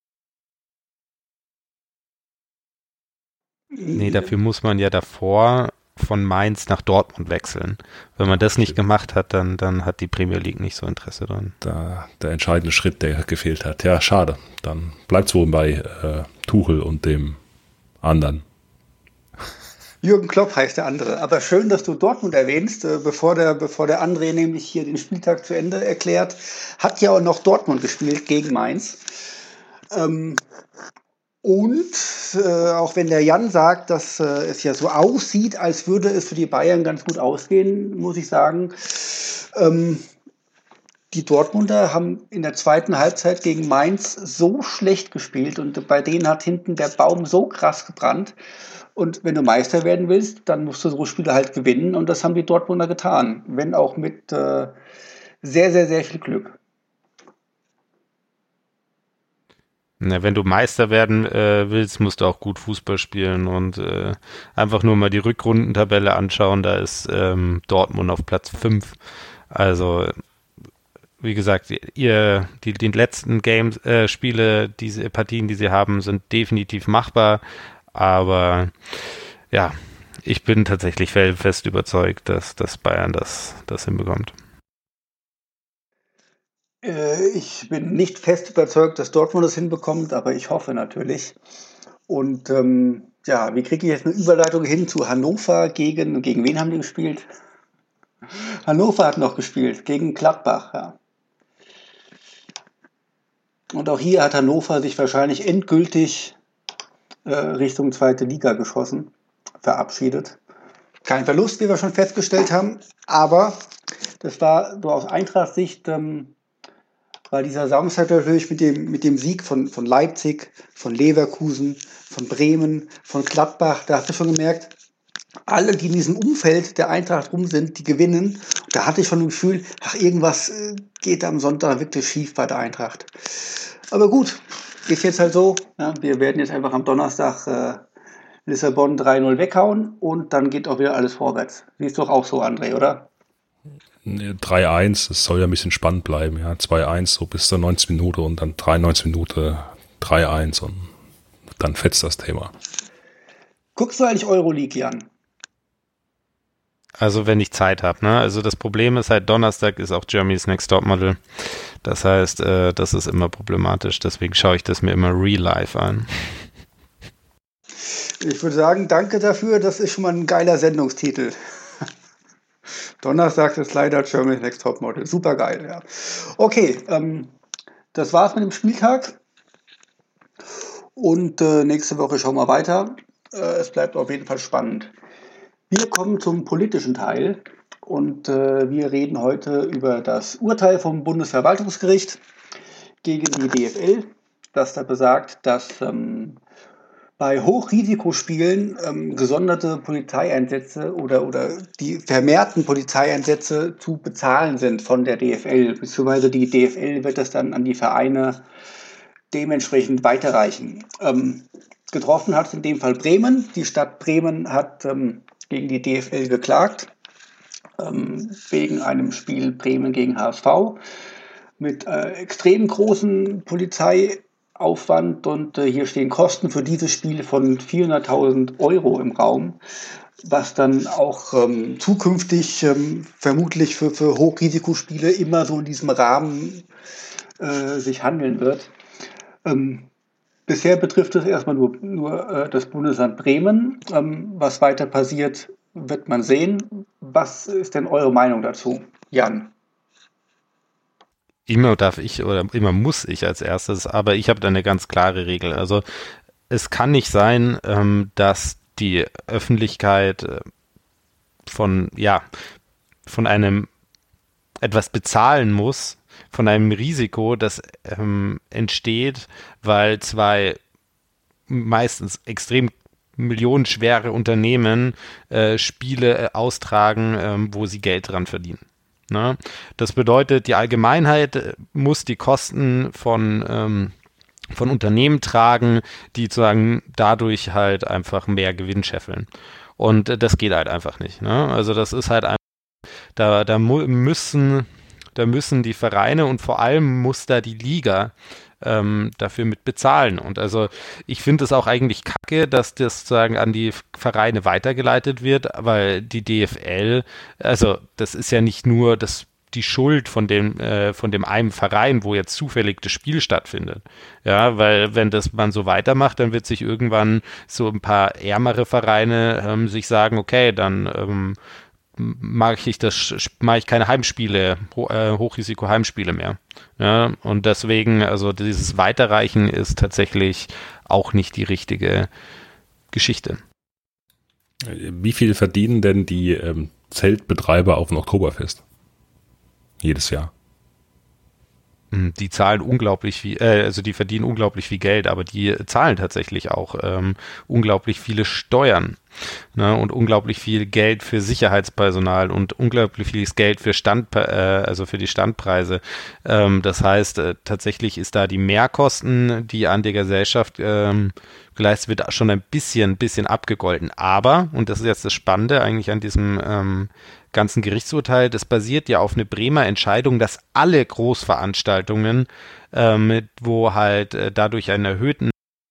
Nee, dafür muss man ja davor von Mainz nach Dortmund wechseln. Wenn man das nicht gemacht hat, dann, dann hat die Premier League nicht so Interesse dran. Da, der entscheidende Schritt, der gefehlt hat. Ja, schade. Dann bleibt es wohl bei äh, Tuchel und dem anderen. Jürgen Klopp heißt der andere. Aber schön, dass du Dortmund erwähnst, äh, bevor der, bevor der André nämlich hier den Spieltag zu Ende erklärt. Hat ja auch noch Dortmund gespielt gegen Mainz. Ähm, und äh, auch wenn der Jan sagt, dass äh, es ja so aussieht, als würde es für die Bayern ganz gut ausgehen, muss ich sagen, ähm, die Dortmunder haben in der zweiten Halbzeit gegen Mainz so schlecht gespielt und bei denen hat hinten der Baum so krass gebrannt. Und wenn du Meister werden willst, dann musst du so Spiele halt gewinnen und das haben die Dortmunder getan, wenn auch mit äh, sehr, sehr, sehr viel Glück. Na, wenn du Meister werden äh, willst, musst du auch gut Fußball spielen und äh, einfach nur mal die Rückrundentabelle anschauen, da ist ähm, Dortmund auf Platz fünf. Also wie gesagt, ihr, die, die letzten Games, äh, Spiele, diese Partien, die sie haben, sind definitiv machbar, aber ja, ich bin tatsächlich fest überzeugt, dass, dass Bayern das, das hinbekommt. Ich bin nicht fest überzeugt, dass Dortmund das hinbekommt, aber ich hoffe natürlich. Und ähm, ja, wie kriege ich jetzt eine Überleitung hin zu Hannover gegen, gegen wen haben die gespielt? Hannover hat noch gespielt, gegen Gladbach, ja. Und auch hier hat Hannover sich wahrscheinlich endgültig äh, Richtung zweite Liga geschossen, verabschiedet. Kein Verlust, wie wir schon festgestellt haben, aber das war so aus Eintracht-Sicht, ähm, weil dieser Samstag natürlich mit dem, mit dem Sieg von, von Leipzig, von Leverkusen, von Bremen, von Gladbach, da hast du schon gemerkt, alle, die in diesem Umfeld der Eintracht rum sind, die gewinnen. Da hatte ich schon ein Gefühl, ach, irgendwas geht am Sonntag wirklich schief bei der Eintracht. Aber gut, ist jetzt halt so. Ja, wir werden jetzt einfach am Donnerstag äh, Lissabon drei null weghauen und dann geht auch wieder alles vorwärts. Siehst du doch auch so, André, oder? drei eins, es soll ja ein bisschen spannend bleiben. Ja, zwei eins so bis zur neunzig Minute und dann dreiundneunzig Minute drei eins und dann fetzt das Thema. Guckst du eigentlich Euroleague, Jan? Also wenn ich Zeit habe, ne? Also das Problem ist halt, Donnerstag ist auch Germany's Next Topmodel. Das heißt, äh, das ist immer problematisch. Deswegen schaue ich das mir immer real life an. Ich würde sagen, danke dafür. Das ist schon mal ein geiler Sendungstitel. Donnerstag ist leider Germany's Next Topmodel. Super geil, ja. Okay, ähm, das war's mit dem Spieltag. Und äh, nächste Woche schauen wir weiter. Äh, es bleibt auf jeden Fall spannend. Wir kommen zum politischen Teil und äh, wir reden heute über das Urteil vom Bundesverwaltungsgericht gegen die D F L, das da besagt, dass ähm, bei Hochrisikospielen ähm, gesonderte Polizeieinsätze oder, oder die vermehrten Polizeieinsätze zu bezahlen sind von der D F L, beziehungsweise die D F L wird das dann an die Vereine dementsprechend weiterreichen. Ähm, getroffen hat es in dem Fall Bremen. Die Stadt Bremen hat ähm, gegen die D F L geklagt, ähm, wegen einem Spiel Bremen gegen H S V mit äh, extrem großen Polizeiaufwand und äh, hier stehen Kosten für dieses Spiel von vierhunderttausend Euro im Raum, was dann auch ähm, zukünftig ähm, vermutlich für, für Hochrisikospiele immer so in diesem Rahmen äh, sich handeln wird. Ähm, Bisher betrifft es erstmal nur, nur äh, das Bundesland Bremen. Ähm, was weiter passiert, wird man sehen. Was ist denn eure Meinung dazu, Jan? Immer darf ich oder immer muss ich als erstes, aber ich habe da eine ganz klare Regel. Also es kann nicht sein, ähm, dass die Öffentlichkeit äh, von, ja, von einem etwas bezahlen muss, von einem Risiko, das ähm, entsteht, weil zwei meistens extrem millionenschwere Unternehmen äh, Spiele äh, austragen, ähm, wo sie Geld dran verdienen. Ne? Das bedeutet, die Allgemeinheit äh, muss die Kosten von, ähm, von Unternehmen tragen, die sozusagen dadurch halt einfach mehr Gewinn scheffeln. Und äh, das geht halt einfach nicht. Ne? Also das ist halt einfach, da, da mu- müssen Da müssen die Vereine und vor allem muss da die Liga ähm, dafür mit bezahlen. Und also ich finde es auch eigentlich kacke, dass das sozusagen an die Vereine weitergeleitet wird, weil die D F L, also das ist ja nicht nur das, die Schuld von dem, äh, von dem einen Verein, wo jetzt zufällig das Spiel stattfindet. Ja, weil wenn das man so weitermacht, dann wird sich irgendwann so ein paar ärmere Vereine ähm, sich sagen, okay, dann ähm, mag ich das, mag ich keine Heimspiele, Ho- äh, Hochrisiko-Heimspiele mehr. Ja, und deswegen, also dieses Weiterreichen ist tatsächlich auch nicht die richtige Geschichte. Wie viel verdienen denn die ähm, Zeltbetreiber auf dem Oktoberfest? Jedes Jahr. ähm, die zahlen unglaublich viel, äh, also die verdienen unglaublich viel Geld, aber die zahlen tatsächlich auch ähm, unglaublich viele Steuern. Ne, und unglaublich viel Geld für Sicherheitspersonal und unglaublich viel Geld für Stand, äh, also für die Standpreise. Ähm, das heißt, äh, tatsächlich ist da die Mehrkosten, die an der Gesellschaft ähm, geleistet wird, schon ein bisschen, bisschen abgegolten. Aber, und das ist jetzt das Spannende eigentlich an diesem ähm, ganzen Gerichtsurteil, das basiert ja auf eine Bremer Entscheidung, dass alle Großveranstaltungen, ähm, wo halt äh, dadurch einen erhöhten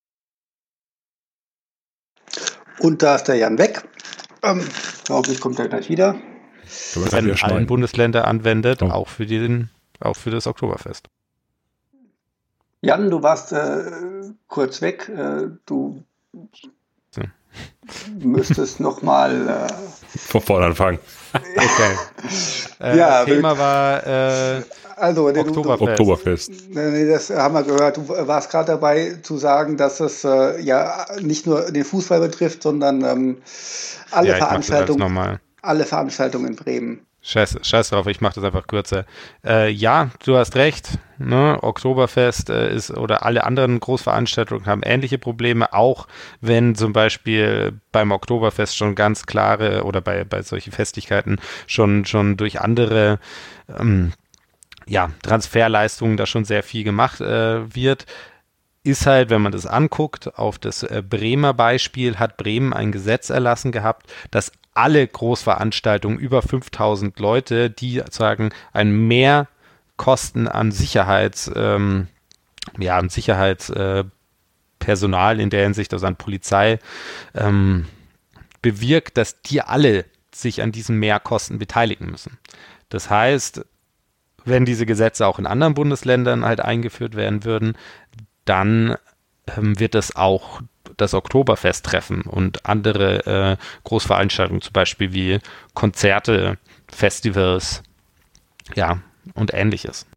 Und da ist der Jan weg. Ähm, glaube ich, kommt er gleich wieder. in allen Bundesländern anwendet, oh. auch für den, auch für das Oktoberfest. Jan, du warst äh, kurz weg. Äh, du so. müsstest nochmal äh, von vorne anfangen. Okay. Äh, ja, Thema war äh, also, Oktoberfest. Du, du, Oktoberfest. Nee, das haben wir gehört. Du warst gerade dabei zu sagen, dass es äh, ja nicht nur den Fußball betrifft, sondern ähm, alle ja, Veranstaltungen, alle Veranstaltungen in Bremen. Scheiß, scheiß drauf, ich mache das einfach kürzer. Äh, ja, du hast recht. Ne? Oktoberfest äh, ist oder alle anderen Großveranstaltungen haben ähnliche Probleme, auch wenn zum Beispiel beim Oktoberfest schon ganz klare oder bei, bei solchen Festlichkeiten schon, schon durch andere ähm, ja, Transferleistungen da schon sehr viel gemacht äh, wird. Ist halt, wenn man das anguckt, auf das äh, Bremer Beispiel, hat Bremen ein Gesetz erlassen gehabt, dass alle Großveranstaltungen über fünftausend Leute, die sagen, ein Mehrkosten an Sicherheits, ähm, ja, an Sicherheitspersonal äh, in der Hinsicht, also an Polizei, ähm, bewirkt, dass die alle sich an diesen Mehrkosten beteiligen müssen. Das heißt, wenn diese Gesetze auch in anderen Bundesländern halt eingeführt werden würden, dann ähm, wird es auch das Oktoberfest treffen und andere äh, Großveranstaltungen, zum Beispiel wie Konzerte, Festivals, ja, und ähnliches.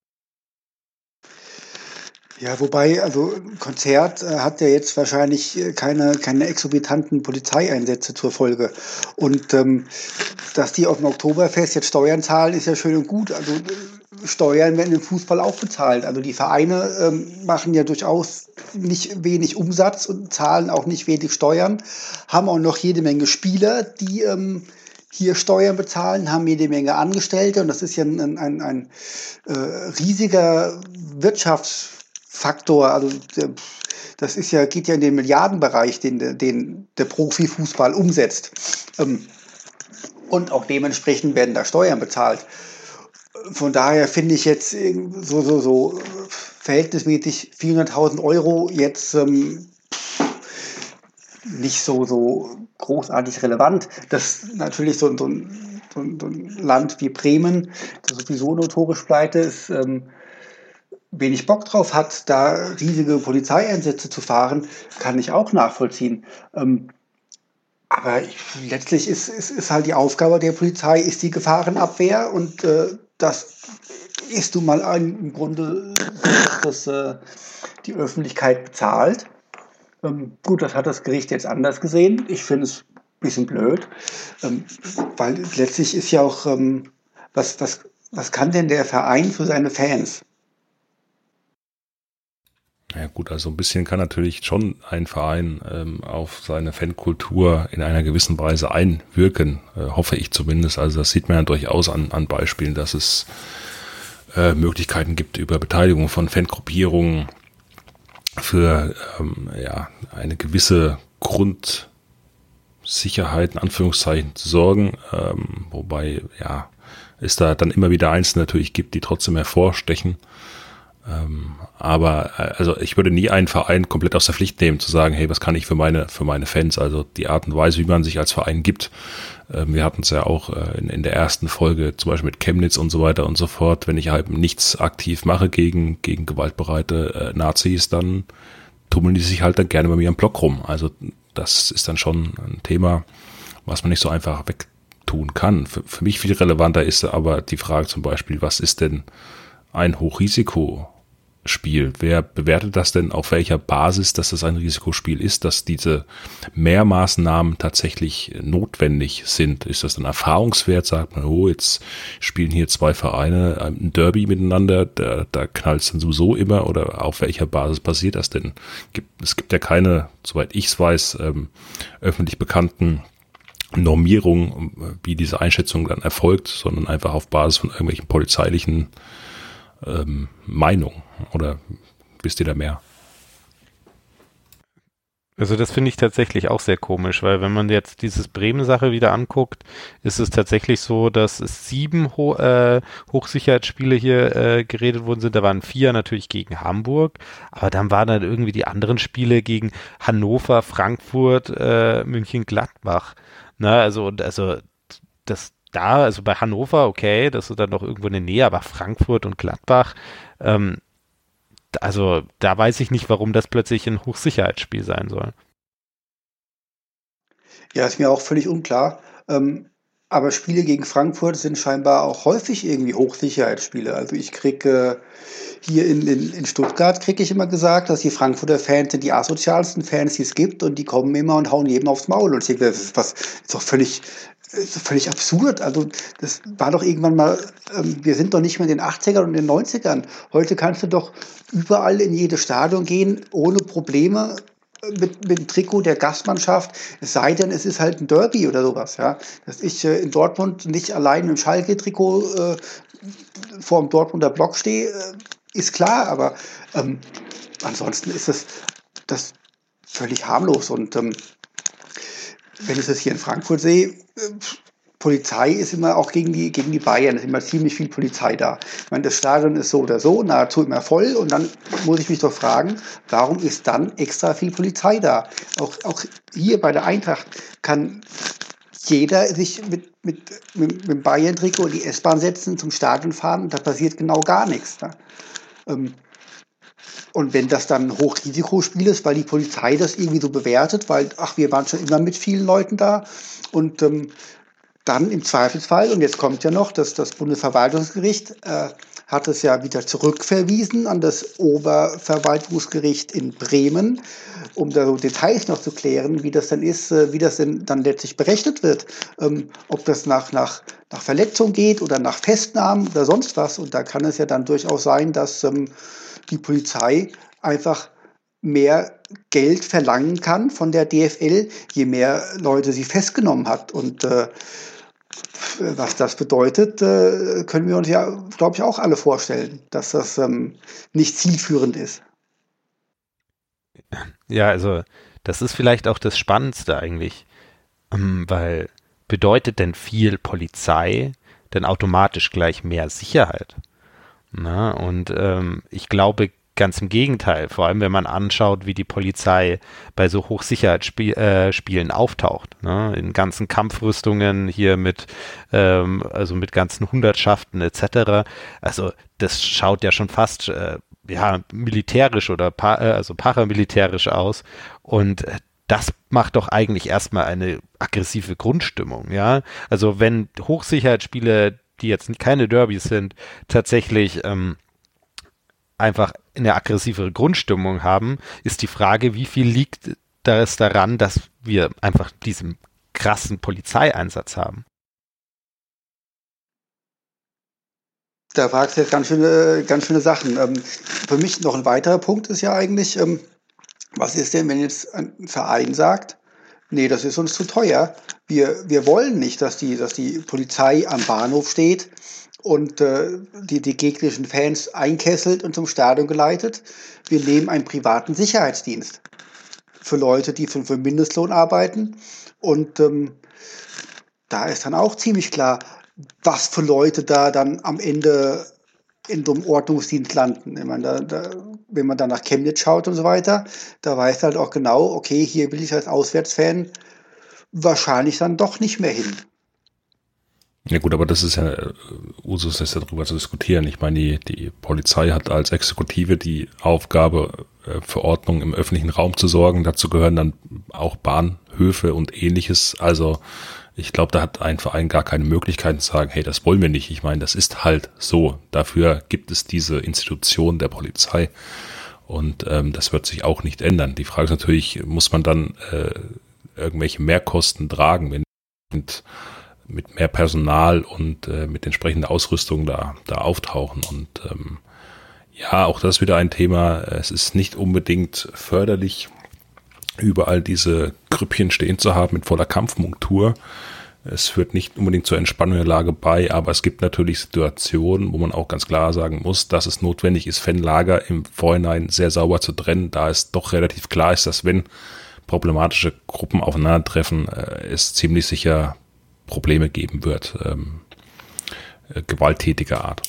Ja, wobei, also ein Konzert äh, hat ja jetzt wahrscheinlich keine, keine exorbitanten Polizeieinsätze zur Folge. Und ähm, dass die auf dem Oktoberfest jetzt Steuern zahlen, ist ja schön und gut. Also äh, Steuern werden im Fußball auch bezahlt. Also die Vereine ähm, machen ja durchaus nicht wenig Umsatz und zahlen auch nicht wenig Steuern, haben auch noch jede Menge Spieler, die ähm, hier Steuern bezahlen, haben jede Menge Angestellte. Und das ist ja ein, ein, ein, ein äh, riesiger Wirtschaftsfaktor. Also der, das ist ja, geht ja in den Milliardenbereich, den, den der Profifußball umsetzt. Ähm, und auch dementsprechend werden da Steuern bezahlt. Von daher finde ich jetzt so, so, so verhältnismäßig vierhunderttausend Euro jetzt ähm, nicht so, so großartig relevant. Dass natürlich so, so, ein, so, ein, so ein Land wie Bremen, das sowieso notorisch pleite ist, ähm, wenig Bock drauf hat, da riesige Polizeieinsätze zu fahren, kann ich auch nachvollziehen. Ähm, aber ich, letztlich ist, ist, ist halt die Aufgabe der Polizei, ist die Gefahrenabwehr und äh, das ist nun mal ein, im Grunde, dass das äh, die Öffentlichkeit bezahlt. Ähm, gut, das hat das Gericht jetzt anders gesehen. Ich finde es ein bisschen blöd, ähm, weil letztlich ist ja auch, ähm, was, was, was kann denn der Verein für seine Fans? Ja gut, also ein bisschen kann natürlich schon ein Verein ähm, auf seine Fankultur in einer gewissen Weise einwirken, äh, hoffe ich zumindest. Also das sieht man ja durchaus an, an Beispielen, dass es äh, Möglichkeiten gibt, über Beteiligung von Fangruppierungen für ähm, ja, eine gewisse Grundsicherheit in Anführungszeichen zu sorgen, ähm, wobei ja es da dann immer wieder Einzelne natürlich gibt, die trotzdem hervorstechen. Ähm, aber also ich würde nie einen Verein komplett aus der Pflicht nehmen, zu sagen, hey, was kann ich für meine für meine Fans, also die Art und Weise, wie man sich als Verein gibt. Ähm, wir hatten es ja auch äh, in, in der ersten Folge, zum Beispiel mit Chemnitz und so weiter und so fort. Wenn ich halt nichts aktiv mache gegen gegen gewaltbereite äh, Nazis, dann tummeln die sich halt dann gerne bei mir am Block rum. Also das ist dann schon ein Thema, was man nicht so einfach wegtun kann. Für, für mich viel relevanter ist aber die Frage zum Beispiel, was ist denn ein Hochrisiko Spiel. Wer bewertet das denn, auf welcher Basis, dass das ein Risikospiel ist, dass diese Mehrmaßnahmen tatsächlich notwendig sind? Ist das ein Erfahrungswert? Sagt man, oh, jetzt spielen hier zwei Vereine ein Derby miteinander, da, da knallt es dann sowieso immer, oder auf welcher Basis passiert das denn? Es gibt ja keine, soweit ich es weiß, ähm, öffentlich bekannten Normierungen, wie diese Einschätzung dann erfolgt, sondern einfach auf Basis von irgendwelchen polizeilichen ähm, Meinungen. Oder wisst ihr da mehr? Also das finde ich tatsächlich auch sehr komisch, weil wenn man jetzt dieses Bremen-Sache wieder anguckt, ist es tatsächlich so, dass es sieben Ho- äh, Hochsicherheitsspiele hier äh, geredet worden sind. Da waren vier natürlich gegen Hamburg, aber dann waren dann irgendwie die anderen Spiele gegen Hannover, Frankfurt, äh, München, Gladbach. Na, also, also das da, also bei Hannover, okay, das ist dann noch irgendwo in der Nähe, aber Frankfurt und Gladbach, ähm, also da weiß ich nicht, warum das plötzlich ein Hochsicherheitsspiel sein soll. Ja, ist mir auch völlig unklar. Ähm, aber Spiele gegen Frankfurt sind scheinbar auch häufig irgendwie Hochsicherheitsspiele. Also ich kriege äh, hier in, in, in Stuttgart kriege ich immer gesagt, dass die Frankfurter Fans sind die asozialsten Fans, die es gibt, und die kommen immer und hauen jedem aufs Maul. Und ich denke, das ist, was, ist doch völlig, ist doch völlig absurd. Also das war doch irgendwann mal, ähm, wir sind doch nicht mehr in den achtzigern und in den neunzigern. Heute kannst du doch überall in jedes Stadion gehen, ohne Probleme, mit, mit dem Trikot der Gastmannschaft, es sei denn, es ist halt ein Derby oder sowas, ja. Dass ich äh, in Dortmund nicht allein im Schalke-Trikot äh, vor dem Dortmunder Block stehe, äh, ist klar, aber ähm, ansonsten ist das, das völlig harmlos. Und ähm, wenn ich das hier in Frankfurt sehe, äh, Polizei ist immer auch gegen die, gegen die Bayern, ist immer ziemlich viel Polizei da. Ich meine, das Stadion ist so oder so, nahezu immer voll, und dann muss ich mich doch fragen, warum ist dann extra viel Polizei da? Auch, auch hier bei der Eintracht kann jeder sich mit, mit, mit, mit dem Bayern-Trikot in die S-Bahn setzen, zum Stadion fahren, und da passiert genau gar nichts. Ne? Ähm, Und wenn das dann ein Hochrisikospiel ist, weil die Polizei das irgendwie so bewertet, weil, ach, wir waren schon immer mit vielen Leuten da, und ähm, dann im Zweifelsfall, und jetzt kommt ja noch, dass das Bundesverwaltungsgericht äh, hat es ja wieder zurückverwiesen an das Oberverwaltungsgericht in Bremen, um da so Details noch zu klären, wie das denn ist, äh, wie das denn dann letztlich berechnet wird, ähm, ob das nach, nach, nach Verletzung geht oder nach Festnahmen oder sonst was. Und da kann es ja dann durchaus sein, dass ähm, die Polizei einfach mehr Geld verlangen kann von der D F L, je mehr Leute sie festgenommen hat. Und äh, was das bedeutet, äh, können wir uns ja, glaube ich, auch alle vorstellen, dass das ähm, nicht zielführend ist. Ja, also das ist vielleicht auch das Spannendste eigentlich, ähm, weil bedeutet denn viel Polizei denn automatisch gleich mehr Sicherheit? Na, und ähm, ich glaube, ganz im Gegenteil, vor allem wenn man anschaut, wie die Polizei bei so Hochsicherheitsspielen äh, auftaucht, ne? In ganzen Kampfrüstungen hier mit, ähm, also mit ganzen Hundertschaften et cetera. Also das schaut ja schon fast äh, ja militärisch oder pa- äh, also paramilitärisch aus, und äh, das macht doch eigentlich erstmal eine aggressive Grundstimmung, ja. Also wenn Hochsicherheitsspiele, die jetzt keine Derbys sind, tatsächlich ähm, einfach eine aggressivere Grundstimmung haben, ist die Frage, wie viel liegt das daran, dass wir einfach diesen krassen Polizeieinsatz haben. Da fragst du jetzt ganz schöne, ganz schöne Sachen. Ähm, für mich noch ein weiterer Punkt ist ja eigentlich, ähm, was ist denn, wenn jetzt ein Verein sagt, nee, das ist uns zu teuer, wir, wir wollen nicht, dass die, dass die Polizei am Bahnhof steht und äh, die, die gegnerischen Fans einkesselt und zum Stadion geleitet. Wir nehmen einen privaten Sicherheitsdienst für Leute, die für, für Mindestlohn arbeiten. Und ähm, da ist dann auch ziemlich klar, was für Leute da dann am Ende in so einem Ordnungsdienst landen. Ich meine, da, da, wenn man dann nach Chemnitz schaut und so weiter, da weiß halt auch genau, okay, hier will ich als Auswärtsfan wahrscheinlich dann doch nicht mehr hin. Ja gut, aber das ist ja äh, Usus, ist ja darüber zu diskutieren. Ich meine, die, die Polizei hat als Exekutive die Aufgabe, äh, für Ordnung im öffentlichen Raum zu sorgen. Dazu gehören dann auch Bahnhöfe und Ähnliches. Also Ich glaube, da hat ein Verein gar keine Möglichkeit zu sagen, hey, das wollen wir nicht. Ich meine, das ist halt so. Dafür gibt es diese Institution der Polizei und ähm, das wird sich auch nicht ändern. Die Frage ist natürlich, muss man dann äh, irgendwelche Mehrkosten tragen, wenn mit, mit mehr Personal und äh, mit entsprechender Ausrüstung da, da auftauchen. Und ähm, ja, auch das ist wieder ein Thema. Es ist nicht unbedingt förderlich, überall diese Grüppchen stehen zu haben mit voller Kampfmontur. Es führt nicht unbedingt zur Entspannung der Lage bei, aber es gibt natürlich Situationen, wo man auch ganz klar sagen muss, dass es notwendig ist, Fanlager im Vorhinein sehr sauber zu trennen, da es doch relativ klar ist, dass wenn problematische Gruppen aufeinandertreffen, äh, es ziemlich sicher Probleme geben wird, ähm, äh, gewalttätiger Art.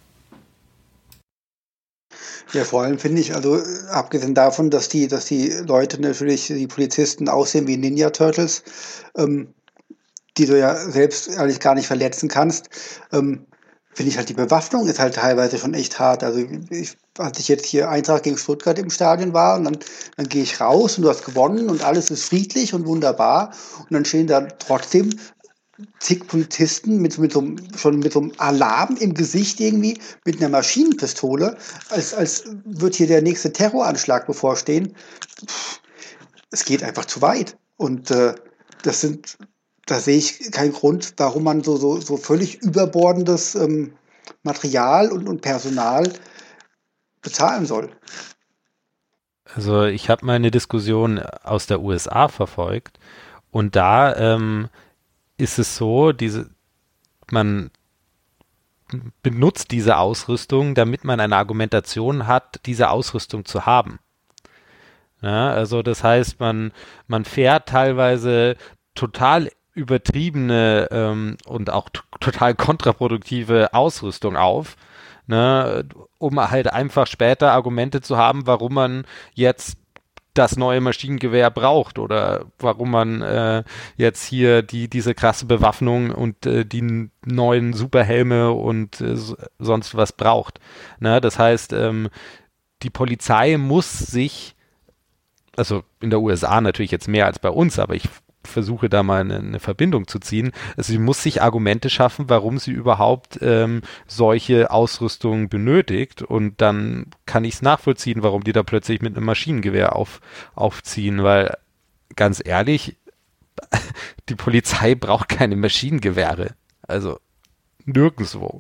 Ja, vor allem finde ich, also abgesehen davon, dass die, dass die Leute natürlich, die Polizisten aussehen wie Ninja Turtles, ähm, die du ja selbst eigentlich gar nicht verletzen kannst, ähm, finde ich halt, die Bewaffnung ist halt teilweise schon echt hart. Also ich, als ich jetzt hier Eintracht gegen Stuttgart im Stadion war und dann, dann gehe ich raus und du hast gewonnen und alles ist friedlich und wunderbar und dann stehen da trotzdem zig Polizisten mit, mit so einem, schon mit so einem Alarm im Gesicht irgendwie, mit einer Maschinenpistole, als, als wird hier der nächste Terroranschlag bevorstehen. Pff, es geht einfach zu weit. Und äh, das sind, da sehe ich keinen Grund, warum man so, so, so völlig überbordendes ähm, Material und, und Personal bezahlen soll. Also ich habe mal eine Diskussion aus der U S A verfolgt und da ähm, ist es so, diese, man benutzt diese Ausrüstung, damit man eine Argumentation hat, diese Ausrüstung zu haben. Ja, also das heißt, man, man fährt teilweise total übertriebene ähm, und auch t- total kontraproduktive Ausrüstung auf, ne, um halt einfach später Argumente zu haben, warum man jetzt das neue Maschinengewehr braucht oder warum man äh, jetzt hier die diese krasse Bewaffnung und äh, die neuen Superhelme und äh, sonst was braucht. Ne? Das heißt, ähm, die Polizei muss sich, also in der U S A natürlich jetzt mehr als bei uns, aber ich versuche da mal eine, eine Verbindung zu ziehen. Also sie muss sich Argumente schaffen, warum sie überhaupt ähm, solche Ausrüstung benötigt und dann kann ich es nachvollziehen, warum die da plötzlich mit einem Maschinengewehr auf, aufziehen, weil ganz ehrlich, die Polizei braucht keine Maschinengewehre. Also nirgendwo.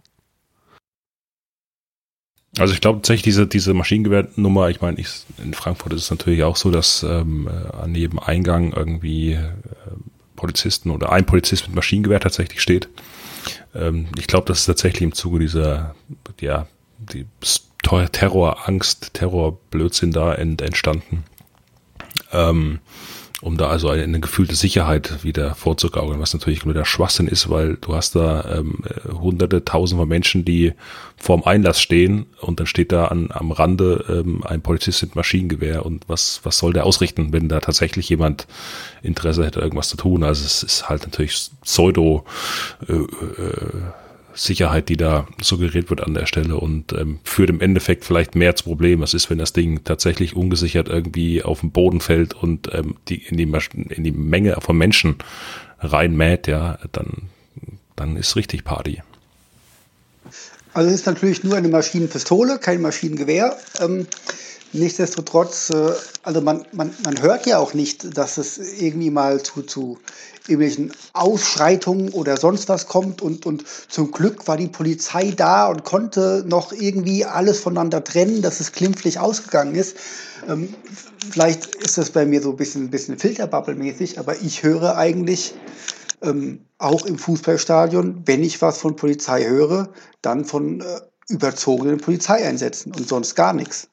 Also ich glaube tatsächlich, diese, diese Maschinengewehrnummer, ich meine, ich, in Frankfurt ist es natürlich auch so, dass ähm, an jedem Eingang irgendwie äh, Polizisten oder ein Polizist mit Maschinengewehr tatsächlich steht. Ähm, ich glaube, das ist tatsächlich im Zuge dieser, ja, die Terrorangst, Terrorblödsinn da ent, entstanden. Ähm, um da also eine, eine gefühlte Sicherheit wieder vorzugaukeln, was natürlich nur der Schwachsinn ist, weil du hast da ähm, hunderte, tausende von Menschen, die vorm Einlass stehen und dann steht da an, am Rande ähm, ein Polizist mit Maschinengewehr und was was soll der ausrichten, wenn da tatsächlich jemand Interesse hätte, irgendwas zu tun. Also es ist halt natürlich Pseudo äh, äh, Sicherheit, die da suggeriert wird an der Stelle und ähm, führt im Endeffekt vielleicht mehr zu Problemen. Was ist, wenn das Ding tatsächlich ungesichert irgendwie auf den Boden fällt und ähm, die in die Masch- in die Menge von Menschen reinmäht, ja, dann dann ist richtig Party. Also es ist natürlich nur eine Maschinenpistole, kein Maschinengewehr. Ähm, nichtsdestotrotz, äh, also man, man, man hört ja auch nicht, dass es irgendwie mal zu, zu irgendwelchen Ausschreitungen oder sonst was kommt und, und zum Glück war die Polizei da und konnte noch irgendwie alles voneinander trennen, dass es glimpflich ausgegangen ist. Ähm, vielleicht ist das bei mir so ein bisschen, ein bisschen Filterbubble-mäßig, aber ich höre eigentlich ähm, auch im Fußballstadion, wenn ich was von Polizei höre, dann von äh, überzogenen Polizeieinsätzen und sonst gar nichts.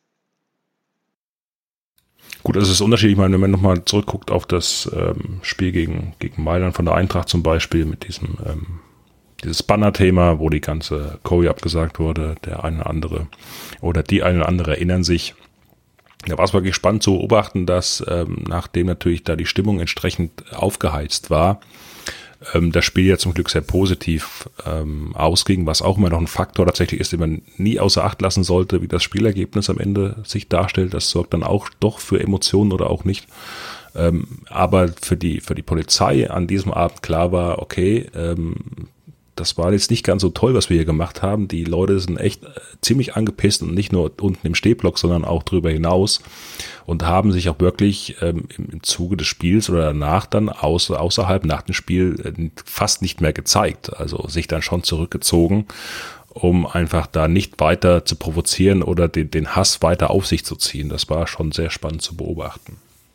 Gut, also es ist unterschiedlich. Ich meine, wenn man nochmal zurückguckt auf das ähm, Spiel gegen, gegen Mailand von der Eintracht zum Beispiel mit diesem ähm, dieses Banner-Thema, wo die ganze Choreo abgesagt wurde, der eine oder andere oder die eine oder andere erinnern sich. Da war es wirklich spannend zu beobachten, dass ähm, nachdem natürlich da die Stimmung entsprechend aufgeheizt war, ähm, das Spiel ja zum Glück sehr positiv ähm, ausging, was auch immer noch ein Faktor tatsächlich ist, den man nie außer Acht lassen sollte, wie das Spielergebnis am Ende sich darstellt. Das sorgt dann auch doch für Emotionen oder auch nicht. Ähm, aber für die, für die Polizei an diesem Abend klar war, okay, ähm, das war jetzt nicht ganz so toll, was wir hier gemacht haben. Die Leute sind echt ziemlich angepisst und nicht nur unten im Stehblock, sondern auch darüber hinaus und haben sich auch wirklich ähm, im, im Zuge des Spiels oder danach dann außer, außerhalb nach dem Spiel äh, fast nicht mehr gezeigt. Also sich dann schon zurückgezogen, um einfach da nicht weiter zu provozieren oder den, den Hass weiter auf sich zu ziehen. Das war schon sehr spannend zu beobachten.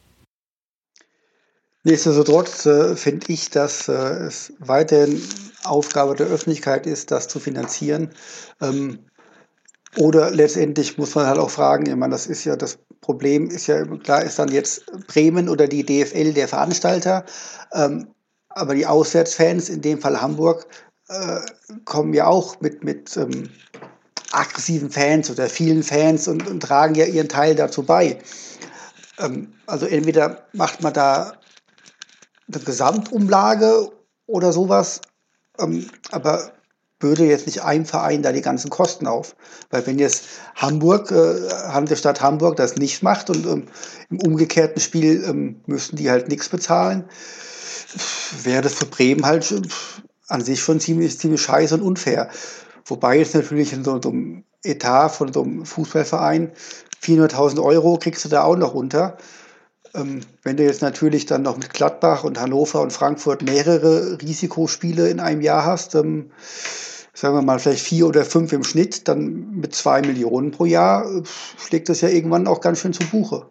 Nichtsdestotrotz äh, finde ich, dass äh, es weiterhin Aufgabe der Öffentlichkeit ist, das zu finanzieren. Ähm, oder letztendlich muss man halt auch fragen, ich meine, das ist ja das Problem, ist ja klar, ist dann jetzt Bremen oder die D F L der Veranstalter, ähm, aber die Auswärtsfans, in dem Fall Hamburg, äh, kommen ja auch mit, mit ähm, aggressiven Fans oder vielen Fans und, und tragen ja ihren Teil dazu bei. Ähm, also entweder macht man da eine Gesamtumlage oder sowas, ähm, aber bürde jetzt nicht ein Verein da die ganzen Kosten auf. Weil wenn jetzt Hamburg, äh, Hansestadt Hamburg das nicht macht und ähm, im umgekehrten Spiel ähm, müssen die halt nichts bezahlen, wäre das für Bremen halt äh, an sich schon ziemlich, ziemlich scheiße und unfair. Wobei jetzt natürlich in so, so einem Etat von so einem Fußballverein vierhunderttausend Euro kriegst du da auch noch runter. Ähm, wenn du jetzt natürlich dann noch mit Gladbach und Hannover und Frankfurt mehrere Risikospiele in einem Jahr hast, ähm, sagen wir mal vielleicht vier oder fünf im Schnitt, dann mit zwei Millionen pro Jahr, äh, schlägt das ja irgendwann auch ganz schön zu Buche.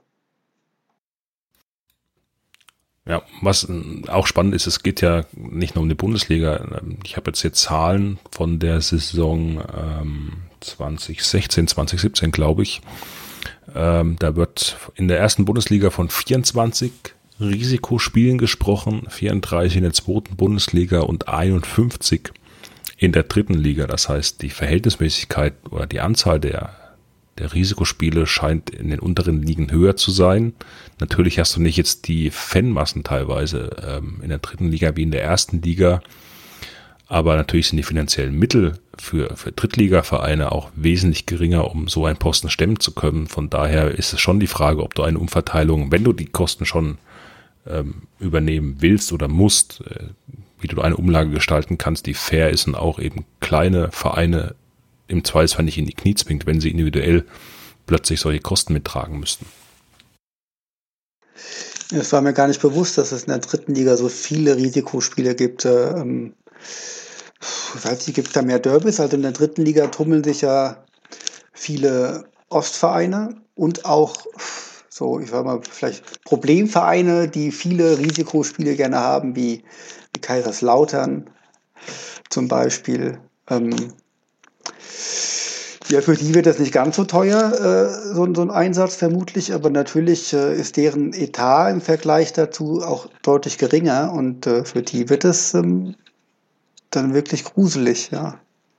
Ja, was auch spannend ist, es geht ja nicht nur um die Bundesliga. Ich habe jetzt hier Zahlen von der Saison ähm, zwanzig sechzehn, zwanzig siebzehn, glaube ich. Ähm, da wird in der ersten Bundesliga von vierundzwanzig Risikospielen gesprochen, vierunddreißig in der zweiten Bundesliga und einundfünfzig in der dritten Liga. Das heißt, die Verhältnismäßigkeit oder die Anzahl der, der Risikospiele scheint in den unteren Ligen höher zu sein. Natürlich hast du nicht jetzt die Fanmassen teilweise ähm, in der dritten Liga wie in der ersten Liga. Aber natürlich sind die finanziellen Mittel für, für Drittligavereine auch wesentlich geringer, um so einen Posten stemmen zu können. Von daher ist es schon die Frage, ob du eine Umverteilung, wenn du die Kosten schon ähm, übernehmen willst oder musst, äh, wie du eine Umlage gestalten kannst, die fair ist und auch eben kleine Vereine im Zweifelsfall nicht in die Knie zwingt, wenn sie individuell plötzlich solche Kosten mittragen müssten. Es war mir gar nicht bewusst, dass es in der dritten Liga so viele Risikospiele gibt. Ähm Ich weiß nicht, gibt es da mehr Derbys? Also in der dritten Liga tummeln sich ja viele Ostvereine und auch so, ich sag mal, vielleicht Problemvereine, die viele Risikospiele gerne haben, wie, wie Kaiserslautern zum Beispiel. Ähm, ja, für die wird das nicht ganz so teuer, äh, so, so ein Einsatz vermutlich, aber natürlich äh, ist deren Etat im Vergleich dazu auch deutlich geringer und äh, für die wird es ähm, dann wirklich gruselig, ja.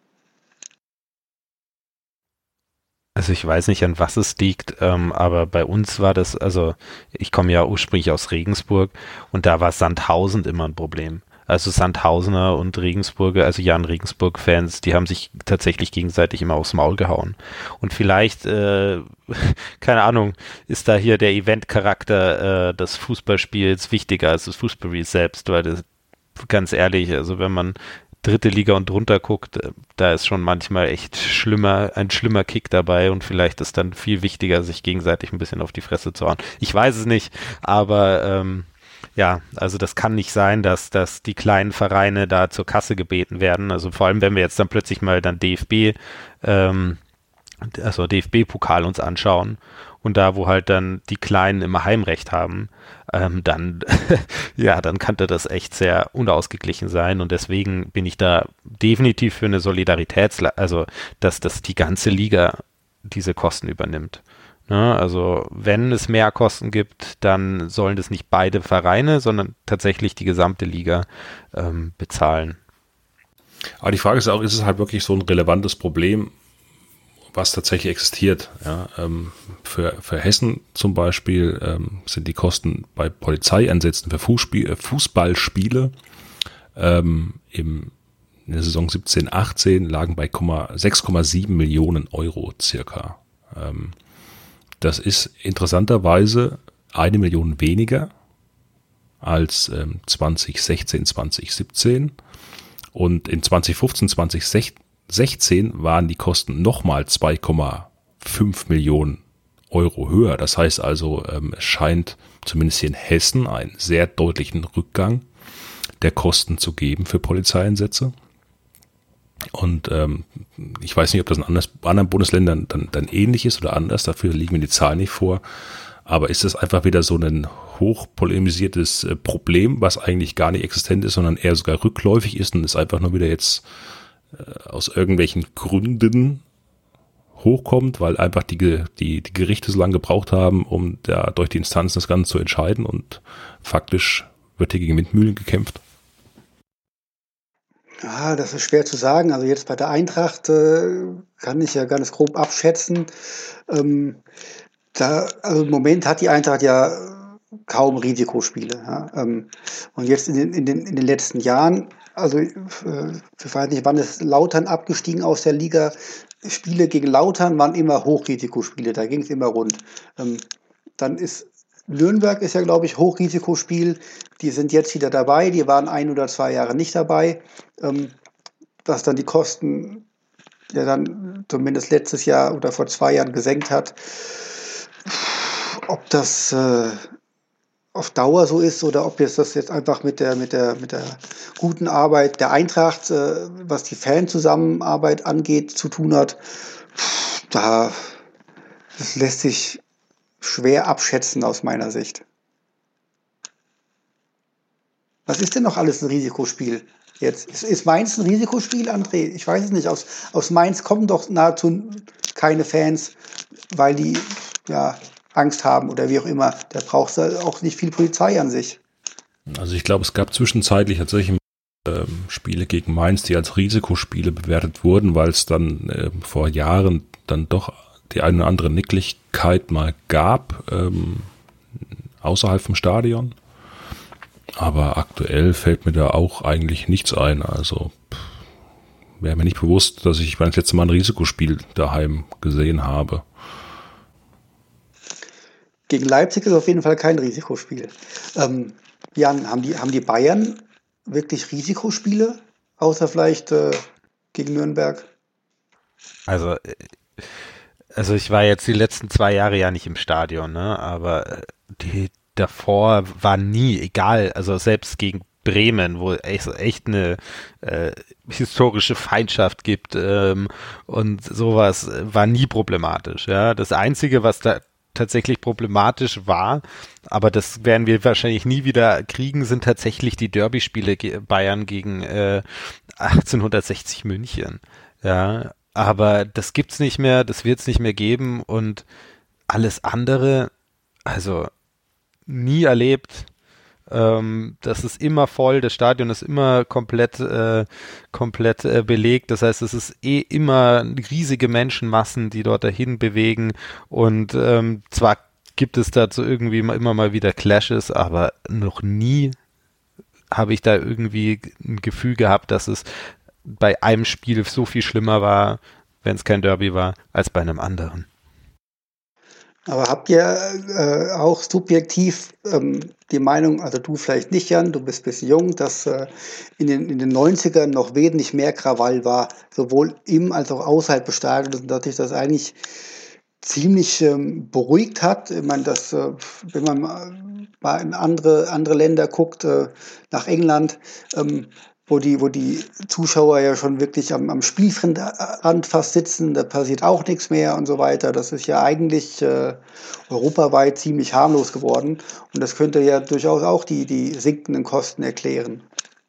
Also ich weiß nicht, an was es liegt, ähm, aber bei uns war das, also ich komme ja ursprünglich aus Regensburg und da war Sandhausen immer ein Problem. Also Sandhausener und Regensburger, also Jan Regensburg-Fans, die haben sich tatsächlich gegenseitig immer aufs Maul gehauen. Und vielleicht, äh, keine Ahnung, ist da hier der Eventcharakter äh, des Fußballspiels wichtiger als das Fußballspiel selbst, weil das, ganz ehrlich, also wenn man dritte Liga und drunter guckt, da ist schon manchmal echt schlimmer, ein schlimmer Kick dabei und vielleicht ist dann viel wichtiger, sich gegenseitig ein bisschen auf die Fresse zu hauen. Ich weiß es nicht, aber ähm, ja, also das kann nicht sein, dass, dass die kleinen Vereine da zur Kasse gebeten werden. Also vor allem, wenn wir jetzt dann plötzlich mal dann D F B, ähm, also D F B-Pokal uns anschauen und da, wo halt dann die Kleinen immer Heimrecht haben, ähm, dann, ja, dann könnte das echt sehr unausgeglichen sein und deswegen bin ich da definitiv für eine Solidaritäts-, also dass, dass die ganze Liga diese Kosten übernimmt. Ne? Also wenn es mehr Kosten gibt, dann sollen das nicht beide Vereine, sondern tatsächlich die gesamte Liga ähm, bezahlen. Aber die Frage ist auch, ist es halt wirklich so ein relevantes Problem, was tatsächlich existiert. Ja, ähm, für, für Hessen zum Beispiel ähm, sind die Kosten bei Polizeieinsätzen für Fußspiel, äh, Fußballspiele ähm, im, in der Saison siebzehn achtzehn lagen bei sechs Komma sieben Millionen Euro circa. Ähm, das ist interessanterweise eine Million weniger als ähm, zwanzig sechzehn, zwanzig siebzehn. Und in zwanzig fünfzehn, zwanzig sechzehn waren die Kosten nochmal zwei Komma fünf Millionen Euro höher. Das heißt also, ähm, es scheint zumindest hier in Hessen einen sehr deutlichen Rückgang der Kosten zu geben für Polizeieinsätze. Und ähm, ich weiß nicht, ob das in anders, anderen Bundesländern dann, dann ähnlich ist oder anders, dafür liegen mir die Zahlen nicht vor. Aber ist das einfach wieder so ein hochpolemisiertes äh, Problem, was eigentlich gar nicht existent ist, sondern eher sogar rückläufig ist und es einfach nur wieder jetzt äh, aus irgendwelchen Gründen hochkommt, weil einfach die, die, die Gerichte so lange gebraucht haben, um da durch die Instanzen das Ganze zu entscheiden und faktisch wird hier gegen Windmühlen gekämpft? Ja, das ist schwer zu sagen. Also jetzt bei der Eintracht äh, kann ich ja ganz grob abschätzen. Ähm, da, also im Moment hat die Eintracht ja kaum Risikospiele. Ja? Ähm, und jetzt in den, in, den, in den letzten Jahren, also äh, ich weiß nicht, wann ist Lautern abgestiegen aus der Liga. Spiele gegen Lautern waren immer Hochrisikospiele, da ging es immer rund. Ähm, dann ist Nürnberg ist ja, glaube ich, Hochrisikospiel. Die sind jetzt wieder dabei. Die waren ein oder zwei Jahre nicht dabei. Ähm, was dann die Kosten ja dann zumindest letztes Jahr oder vor zwei Jahren gesenkt hat. Ob das äh, auf Dauer so ist oder ob jetzt das jetzt einfach mit der, mit der, mit der guten Arbeit der Eintracht, äh, was die Fanzusammenarbeit angeht, zu tun hat, da das lässt sich schwer abschätzen aus meiner Sicht. Was ist denn noch alles ein Risikospiel jetzt? Ist, ist Mainz ein Risikospiel, André? Ich weiß es nicht. Aus, aus Mainz kommen doch nahezu keine Fans, weil die ja Angst haben oder wie auch immer. Da braucht es auch nicht viel Polizei an sich. Also ich glaube, es gab zwischenzeitlich tatsächlich äh, Spiele gegen Mainz, die als Risikospiele bewertet wurden, weil es dann äh, vor Jahren dann doch die eine oder andere Nicklichkeit mal gab, ähm, außerhalb vom Stadion. Aber aktuell fällt mir da auch eigentlich nichts ein. Also wäre mir nicht bewusst, dass ich beim letzten Mal ein Risikospiel daheim gesehen habe. Gegen Leipzig ist auf jeden Fall kein Risikospiel. Ähm, Jan, haben die, haben die Bayern wirklich Risikospiele? Außer vielleicht äh, gegen Nürnberg? Also Also ich war jetzt die letzten zwei Jahre ja nicht im Stadion, ne? Aber die davor war nie, egal, also selbst gegen Bremen, wo es echt eine äh, historische Feindschaft gibt ähm, und sowas, war nie problematisch. Ja, das Einzige, was da tatsächlich problematisch war, aber das werden wir wahrscheinlich nie wieder kriegen, sind tatsächlich die Derby-Spiele ge- Bayern gegen äh, achtzehnhundertsechzig München. Ja, aber das gibt's nicht mehr, das wird's nicht mehr geben und alles andere, also nie erlebt. Ähm, das ist immer voll, das Stadion ist immer komplett, äh, komplett äh, belegt. Das heißt, es ist eh immer riesige Menschenmassen, die dort dahin bewegen. Und ähm, zwar gibt es dazu irgendwie immer mal wieder Clashes, aber noch nie habe ich da irgendwie ein Gefühl gehabt, dass es bei einem Spiel so viel schlimmer war, wenn es kein Derby war, als bei einem anderen. Aber habt ihr äh, auch subjektiv ähm, die Meinung, also du vielleicht nicht, Jan, du bist ein bisschen jung, dass äh, in, den, in den neunzigern noch wesentlich mehr Krawall war, sowohl im als auch außerhalb des Stadions, und dass sich das eigentlich ziemlich ähm, beruhigt hat. Ich meine, dass, äh, wenn man mal in andere, andere Länder guckt, äh, nach England, ähm, wo die, wo die Zuschauer ja schon wirklich am, am Spielfeldrand fast sitzen, da passiert auch nichts mehr und so weiter. Das ist ja eigentlich äh, europaweit ziemlich harmlos geworden und das könnte ja durchaus auch die, die sinkenden Kosten erklären.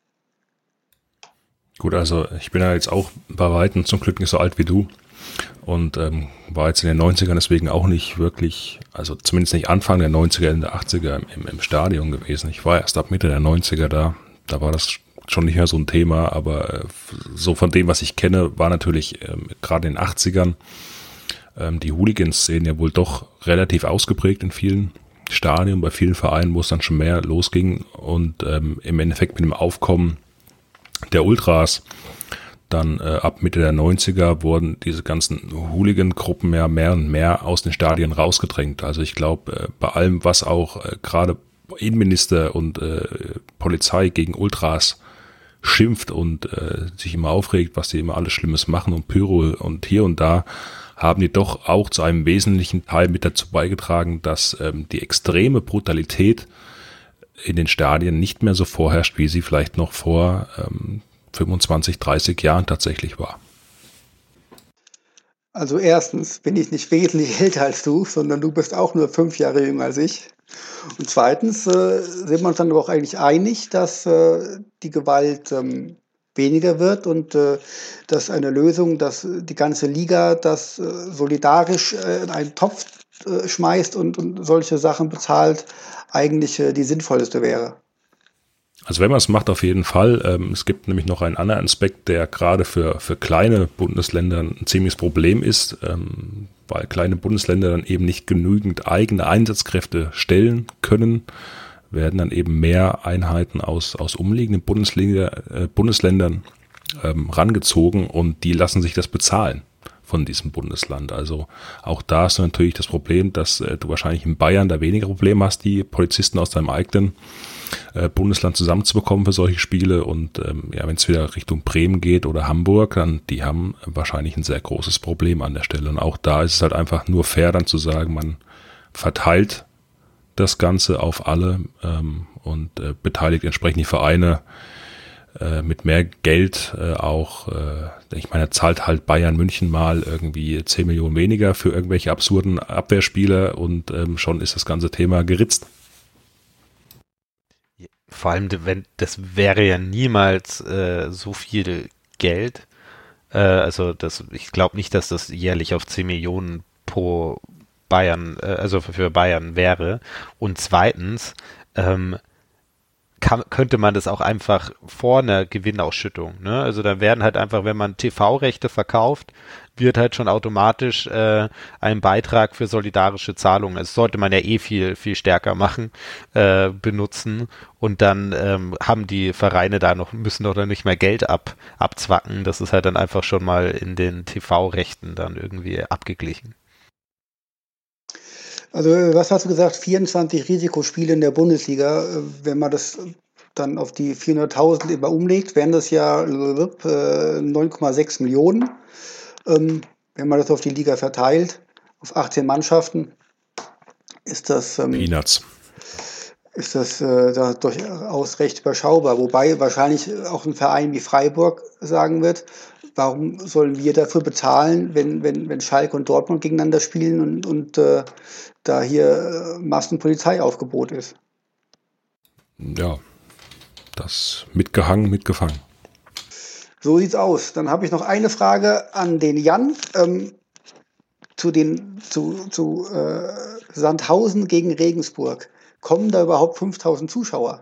Gut, also ich bin ja jetzt auch bei Weitem zum Glück nicht so alt wie du und ähm, war jetzt in den neunzigern deswegen auch nicht wirklich, also zumindest nicht Anfang der neunziger, Ende der achtziger im, im Stadion gewesen. Ich war erst ab Mitte der neunziger da, da war das schon nicht mehr so ein Thema, aber so von dem, was ich kenne, war natürlich ähm, gerade in den achtzigern ähm, die Hooligan-Szenen ja wohl doch relativ ausgeprägt in vielen Stadien, bei vielen Vereinen, wo es dann schon mehr losging und ähm, im Endeffekt mit dem Aufkommen der Ultras dann äh, ab Mitte der neunziger wurden diese ganzen Hooligan-Gruppen ja mehr und mehr aus den Stadien rausgedrängt. Also ich glaube, äh, bei allem, was auch äh, gerade Innenminister und äh, Polizei gegen Ultras schimpft und äh, sich immer aufregt, was die immer alles Schlimmes machen und Pyro und hier und da, haben die doch auch zu einem wesentlichen Teil mit dazu beigetragen, dass ähm, die extreme Brutalität in den Stadien nicht mehr so vorherrscht, wie sie vielleicht noch vor ähm, fünfundzwanzig, dreißig Jahren tatsächlich war. Also erstens bin ich nicht wesentlich älter als du, sondern du bist auch nur fünf Jahre jünger als ich. Und zweitens äh, sind wir uns dann aber auch eigentlich einig, dass äh, die Gewalt ähm, weniger wird und äh, dass eine Lösung, dass die ganze Liga das äh, solidarisch äh, in einen Topf äh, schmeißt und, und solche Sachen bezahlt, eigentlich äh, die sinnvollste wäre. Also wenn man es macht, auf jeden Fall. Ähm, es gibt nämlich noch einen anderen Aspekt, der gerade für, für kleine Bundesländer ein ziemliches Problem ist, ähm, weil kleine Bundesländer dann eben nicht genügend eigene Einsatzkräfte stellen können, werden dann eben mehr Einheiten aus, aus umliegenden Bundesliga, äh, Bundesländern ähm, rangezogen und die lassen sich das bezahlen von diesem Bundesland. Also auch da hast du natürlich das Problem, dass äh, du wahrscheinlich in Bayern da weniger Probleme hast, die Polizisten aus deinem eigenen äh, Bundesland zusammenzubekommen für solche Spiele. Und ähm, ja, wenn es wieder Richtung Bremen geht oder Hamburg, dann die haben wahrscheinlich ein sehr großes Problem an der Stelle. Und auch da ist es halt einfach nur fair, dann zu sagen, man verteilt das Ganze auf alle ähm, und äh, beteiligt entsprechend die Vereine äh, mit mehr Geld äh, auch. Äh, ich meine, zahlt halt Bayern München mal irgendwie zehn Millionen weniger für irgendwelche absurden Abwehrspieler und ähm, schon ist das ganze Thema geritzt. Vor allem, wenn das wäre ja niemals äh, so viel Geld. Äh, also das, ich glaube nicht, dass das jährlich auf zehn Millionen pro Bayern, äh, also für, für Bayern wäre. Und zweitens ähm, kann, könnte man das auch einfach vor einer Gewinnausschüttung, ne? Also dann werden halt einfach, wenn man T V-Rechte verkauft, wird halt schon automatisch äh, ein Beitrag für solidarische Zahlungen. Das sollte man ja eh viel, viel stärker machen, äh, benutzen. Und dann ähm, haben die Vereine da noch, müssen doch dann nicht mehr Geld ab, abzwacken. Das ist halt dann einfach schon mal in den T V-Rechten dann irgendwie abgeglichen. Also was hast du gesagt, vierundzwanzig Risikospiele in der Bundesliga, wenn man das dann auf die vierhunderttausend immer umlegt, wären das ja neun Komma sechs Millionen. Ähm, wenn man das auf die Liga verteilt, auf achtzehn Mannschaften, ist das, ähm, Peanuts. Ist das äh, da durchaus recht überschaubar. Wobei wahrscheinlich auch ein Verein wie Freiburg sagen wird, warum sollen wir dafür bezahlen, wenn, wenn, wenn Schalke und Dortmund gegeneinander spielen und, und äh, da hier äh, Massenpolizeiaufgebot ist. Ja, das mitgehangen, mitgefangen. So sieht's aus. Dann habe ich noch eine Frage an den Jan ähm, zu, den, zu, zu äh, Sandhausen gegen Regensburg. Kommen da überhaupt fünftausend Zuschauer?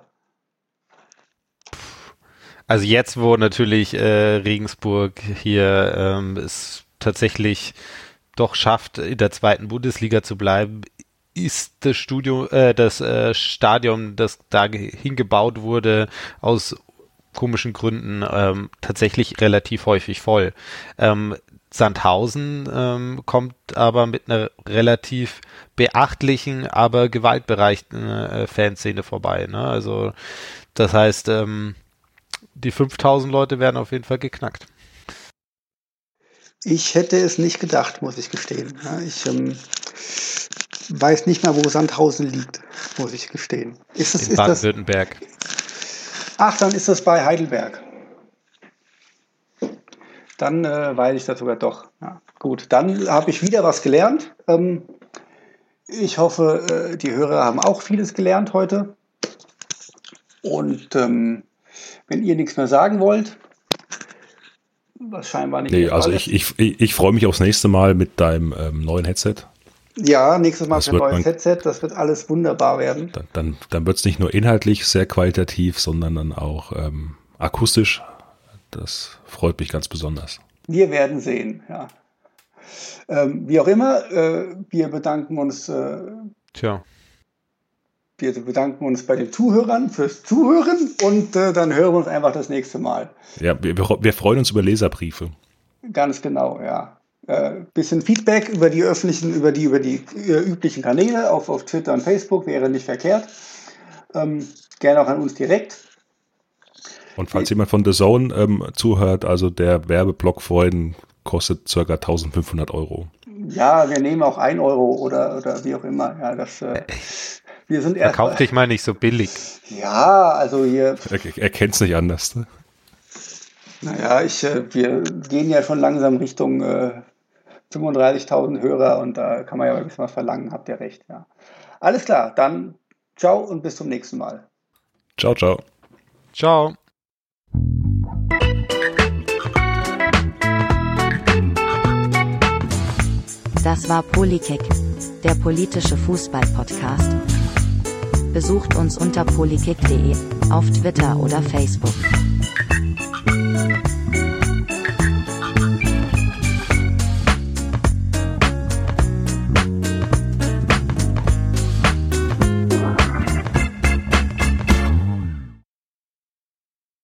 Also jetzt, wo natürlich äh, Regensburg hier ähm, es tatsächlich doch schafft, in der zweiten Bundesliga zu bleiben, ist das Studio, äh, das äh, Stadion, das da hingebaut wurde, aus komischen Gründen ähm, tatsächlich relativ häufig voll. Ähm, Sandhausen ähm, kommt aber mit einer relativ beachtlichen, aber gewaltbereichten äh, Fanszene vorbei. Ne? Also das heißt, ähm, die fünftausend Leute werden auf jeden Fall geknackt. Ich hätte es nicht gedacht, muss ich gestehen. Ja, ich ähm, weiß nicht mal, wo Sandhausen liegt, muss ich gestehen. Ist es, in Baden-Württemberg. Ach, dann ist das bei Heidelberg. Dann äh, weiß ich das sogar doch. Ja, gut, dann habe ich wieder was gelernt. Ähm, ich hoffe, äh, die Hörer haben auch vieles gelernt heute. Und ähm, wenn ihr nichts mehr sagen wollt, was scheinbar nicht. Nee, also ich, ich, ich, ich freue mich aufs nächste Mal mit deinem ähm, neuen Headset. Ja, nächstes Mal das für ein neues man, Headset. Das wird alles wunderbar werden. Dann, dann, dann wird es nicht nur inhaltlich sehr qualitativ, sondern dann auch ähm, akustisch. Das freut mich ganz besonders. Wir werden sehen, ja. Ähm, wie auch immer, äh, wir bedanken uns. Äh, Tja. Wir bedanken uns bei den Zuhörern fürs Zuhören und äh, dann hören wir uns einfach das nächste Mal. Ja, wir, wir freuen uns über Leserbriefe. Ganz genau, ja. Äh, bisschen Feedback über die öffentlichen, über die, über die äh, üblichen Kanäle auf, auf Twitter und Facebook wäre nicht verkehrt. Ähm, gerne auch an uns direkt. Und falls jemand von The Zone ähm, zuhört, also der Werbeblock vorhin kostet ca. eintausendfünfhundert Euro. Ja, wir nehmen auch ein Euro oder, oder wie auch immer. Ja, das, äh, wir sind erst Verkauf dich mal nicht so billig. Ja, also hier. Er, er kennt es nicht anders. Ne? Naja, ich, äh, wir gehen ja schon langsam Richtung äh, fünfunddreißigtausend Hörer und da kann man ja ein bisschen was verlangen, habt ihr recht. Ja. Alles klar, dann ciao und bis zum nächsten Mal. Ciao, ciao. Ciao. Das war Polykick, der politische Fußball-Podcast. Besucht uns unter polykick punkt de, auf Twitter oder Facebook.